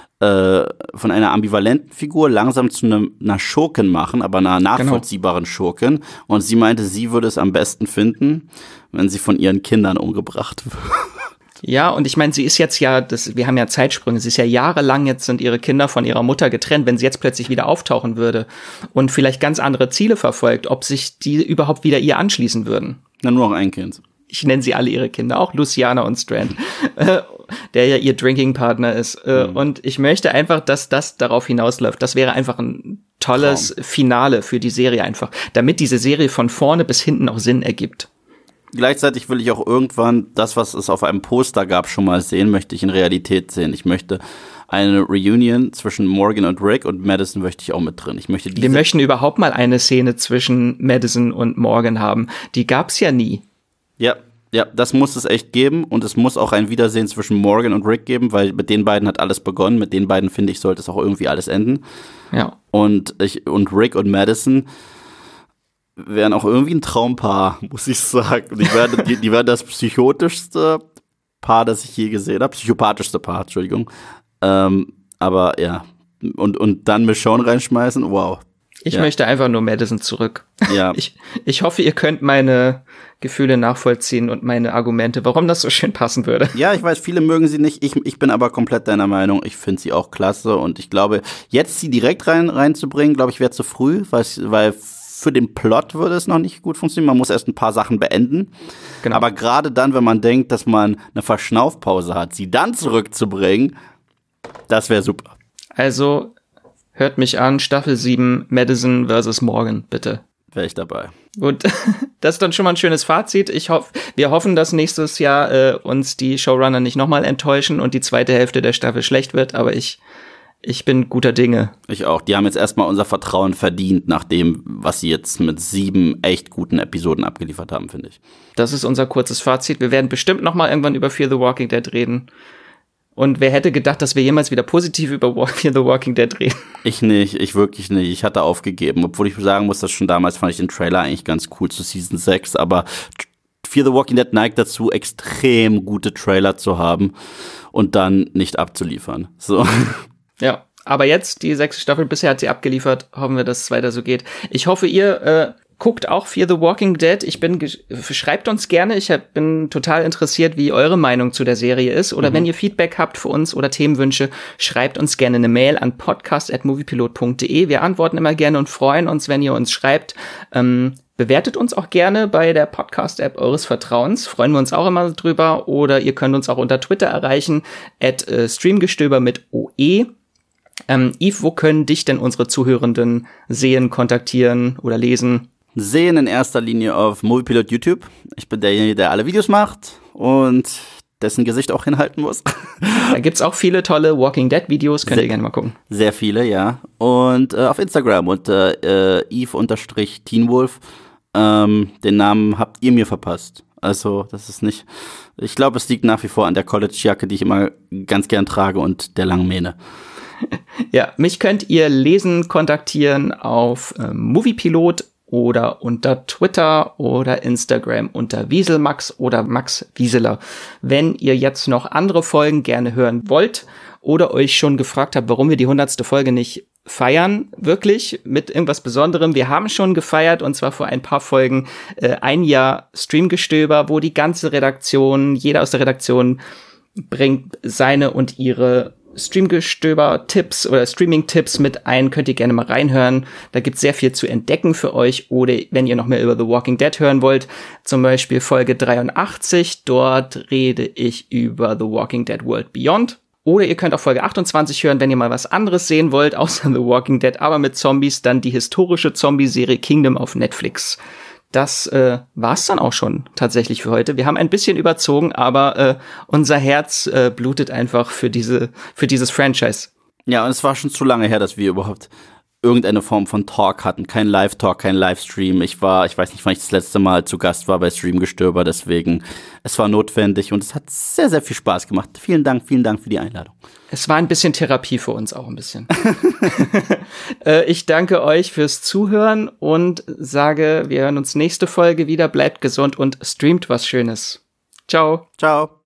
ambivalenten Figur langsam zu einer Schurkin machen, aber einer nachvollziehbaren Schurkin. Und sie meinte, sie würde es am besten finden, wenn sie von ihren Kindern umgebracht wird. Ja, und ich meine, sie ist jetzt wir haben ja Zeitsprünge, sie ist ja jahrelang, jetzt sind ihre Kinder von ihrer Mutter getrennt, wenn sie jetzt plötzlich wieder auftauchen würde und vielleicht ganz andere Ziele verfolgt, ob sich die überhaupt wieder ihr anschließen würden. Na, nur noch ein Kind. Ich nenne sie alle ihre Kinder, auch Luciana und Strand, der ja ihr Drinking-Partner ist. Und ich möchte einfach, dass das darauf hinausläuft. Das wäre einfach ein tolles Finale für die Serie einfach, damit diese Serie von vorne bis hinten auch Sinn ergibt. Gleichzeitig will ich auch irgendwann das, was es auf einem Poster gab, schon mal sehen, möchte ich in Realität sehen. Ich möchte eine Reunion zwischen Morgan und Rick und Madison möchte ich auch mit drin. Wir möchten überhaupt mal eine Szene zwischen Madison und Morgan haben. Die gab's ja nie. Ja, das muss es echt geben und es muss auch ein Wiedersehen zwischen Morgan und Rick geben, weil mit den beiden hat alles begonnen. Mit den beiden, finde ich, sollte es auch irgendwie alles enden. Ja. Und Rick und Madison wären auch irgendwie ein Traumpaar, muss ich sagen. Die wären das psychotischste Paar, das ich je gesehen habe. Psychopathischste Paar, Entschuldigung. Aber ja. Und dann Michonne reinschmeißen, wow. Ich möchte einfach nur Madison zurück. Ja. Ich hoffe, ihr könnt meine Gefühle nachvollziehen und meine Argumente, warum das so schön passen würde. Ja, ich weiß, viele mögen sie nicht. Ich bin aber komplett deiner Meinung. Ich finde sie auch klasse und ich glaube, jetzt sie direkt reinzubringen, glaube ich, wäre zu früh, weil für den Plot würde es noch nicht gut funktionieren. Man muss erst ein paar Sachen beenden. Genau. Aber gerade dann, wenn man denkt, dass man eine Verschnaufpause hat, sie dann zurückzubringen, das wäre super. Also hört mich an, Staffel 7, Madison versus Morgan, bitte. Wäre ich dabei. Gut, das ist dann schon mal ein schönes Fazit. Wir hoffen, dass nächstes Jahr uns die Showrunner nicht nochmal enttäuschen und die zweite Hälfte der Staffel schlecht wird, aber ich bin guter Dinge. Ich auch. Die haben jetzt erstmal unser Vertrauen verdient, nach dem, was sie jetzt mit 7 echt guten Episoden abgeliefert haben, finde ich. Das ist unser kurzes Fazit. Wir werden bestimmt nochmal irgendwann über Fear the Walking Dead reden. Und wer hätte gedacht, dass wir jemals wieder positiv über Fear the Walking Dead reden? Ich nicht, ich wirklich nicht. Ich hatte aufgegeben. Obwohl ich sagen muss, dass schon damals fand ich den Trailer eigentlich ganz cool zu Season 6. Aber Fear the Walking Dead neigt dazu, extrem gute Trailer zu haben und dann nicht abzuliefern. So. Ja, aber jetzt, die 6. Staffel, bisher hat sie abgeliefert. Hoffen wir, dass es weiter so geht. Ich hoffe, ihr guckt auch Fear the Walking Dead. Schreibt uns gerne. Ich bin total interessiert, wie eure Meinung zu der Serie ist. Oder wenn ihr Feedback habt für uns oder Themenwünsche, schreibt uns gerne eine Mail an podcast@moviepilot.de. Wir antworten immer gerne und freuen uns, wenn ihr uns schreibt. Bewertet uns auch gerne bei der Podcast-App eures Vertrauens. Freuen wir uns auch immer drüber. Oder ihr könnt uns auch unter Twitter erreichen, @streamgestöber mit OE. Yves, wo können dich denn unsere Zuhörenden sehen, kontaktieren oder lesen? Sehen in erster Linie auf Moviepilot YouTube. Ich bin derjenige, der alle Videos macht und dessen Gesicht auch hinhalten muss. Da gibt's auch viele tolle Walking Dead Videos, könnt ihr gerne mal gucken. Sehr viele, ja. Und auf Instagram unter Yves_Teenwolf. Den Namen habt ihr mir verpasst. Also, das ist nicht. Ich glaube, es liegt nach wie vor an der College-Jacke, die ich immer ganz gern trage und der langen Mähne. Ja, mich könnt ihr lesen, kontaktieren auf Moviepilot oder unter Twitter oder Instagram unter Wieselmax oder Max Wieseler. Wenn ihr jetzt noch andere Folgen gerne hören wollt oder euch schon gefragt habt, warum wir die 100. Folge nicht feiern, wirklich mit irgendwas Besonderem. Wir haben schon gefeiert, und zwar vor ein paar Folgen, ein Jahr Streamgestöber, wo die ganze Redaktion, jeder aus der Redaktion bringt seine und ihre Streamgestöber-Tipps oder Streaming-Tipps mit ein. Könnt ihr gerne mal reinhören. Da gibt's sehr viel zu entdecken für euch. Oder wenn ihr noch mehr über The Walking Dead hören wollt, zum Beispiel Folge 83. Dort rede ich über The Walking Dead World Beyond. Oder ihr könnt auch Folge 28 hören, wenn ihr mal was anderes sehen wollt, außer The Walking Dead, aber mit Zombies, dann die historische Zombie-Serie Kingdom auf Netflix. Das war's dann auch schon tatsächlich für heute. Wir haben ein bisschen überzogen, aber unser Herz blutet einfach für dieses Franchise. Ja, und es war schon zu lange her, dass wir überhaupt irgendeine Form von Talk hatten. Kein Live-Talk, kein Livestream. Ich weiß nicht, wann ich das letzte Mal zu Gast war bei Streamgestöber, deswegen, es war notwendig und es hat sehr, sehr viel Spaß gemacht. Vielen Dank für die Einladung. Es war ein bisschen Therapie für uns auch ein bisschen. Ich danke euch fürs Zuhören und sage, wir hören uns nächste Folge wieder. Bleibt gesund und streamt was Schönes. Ciao. Ciao.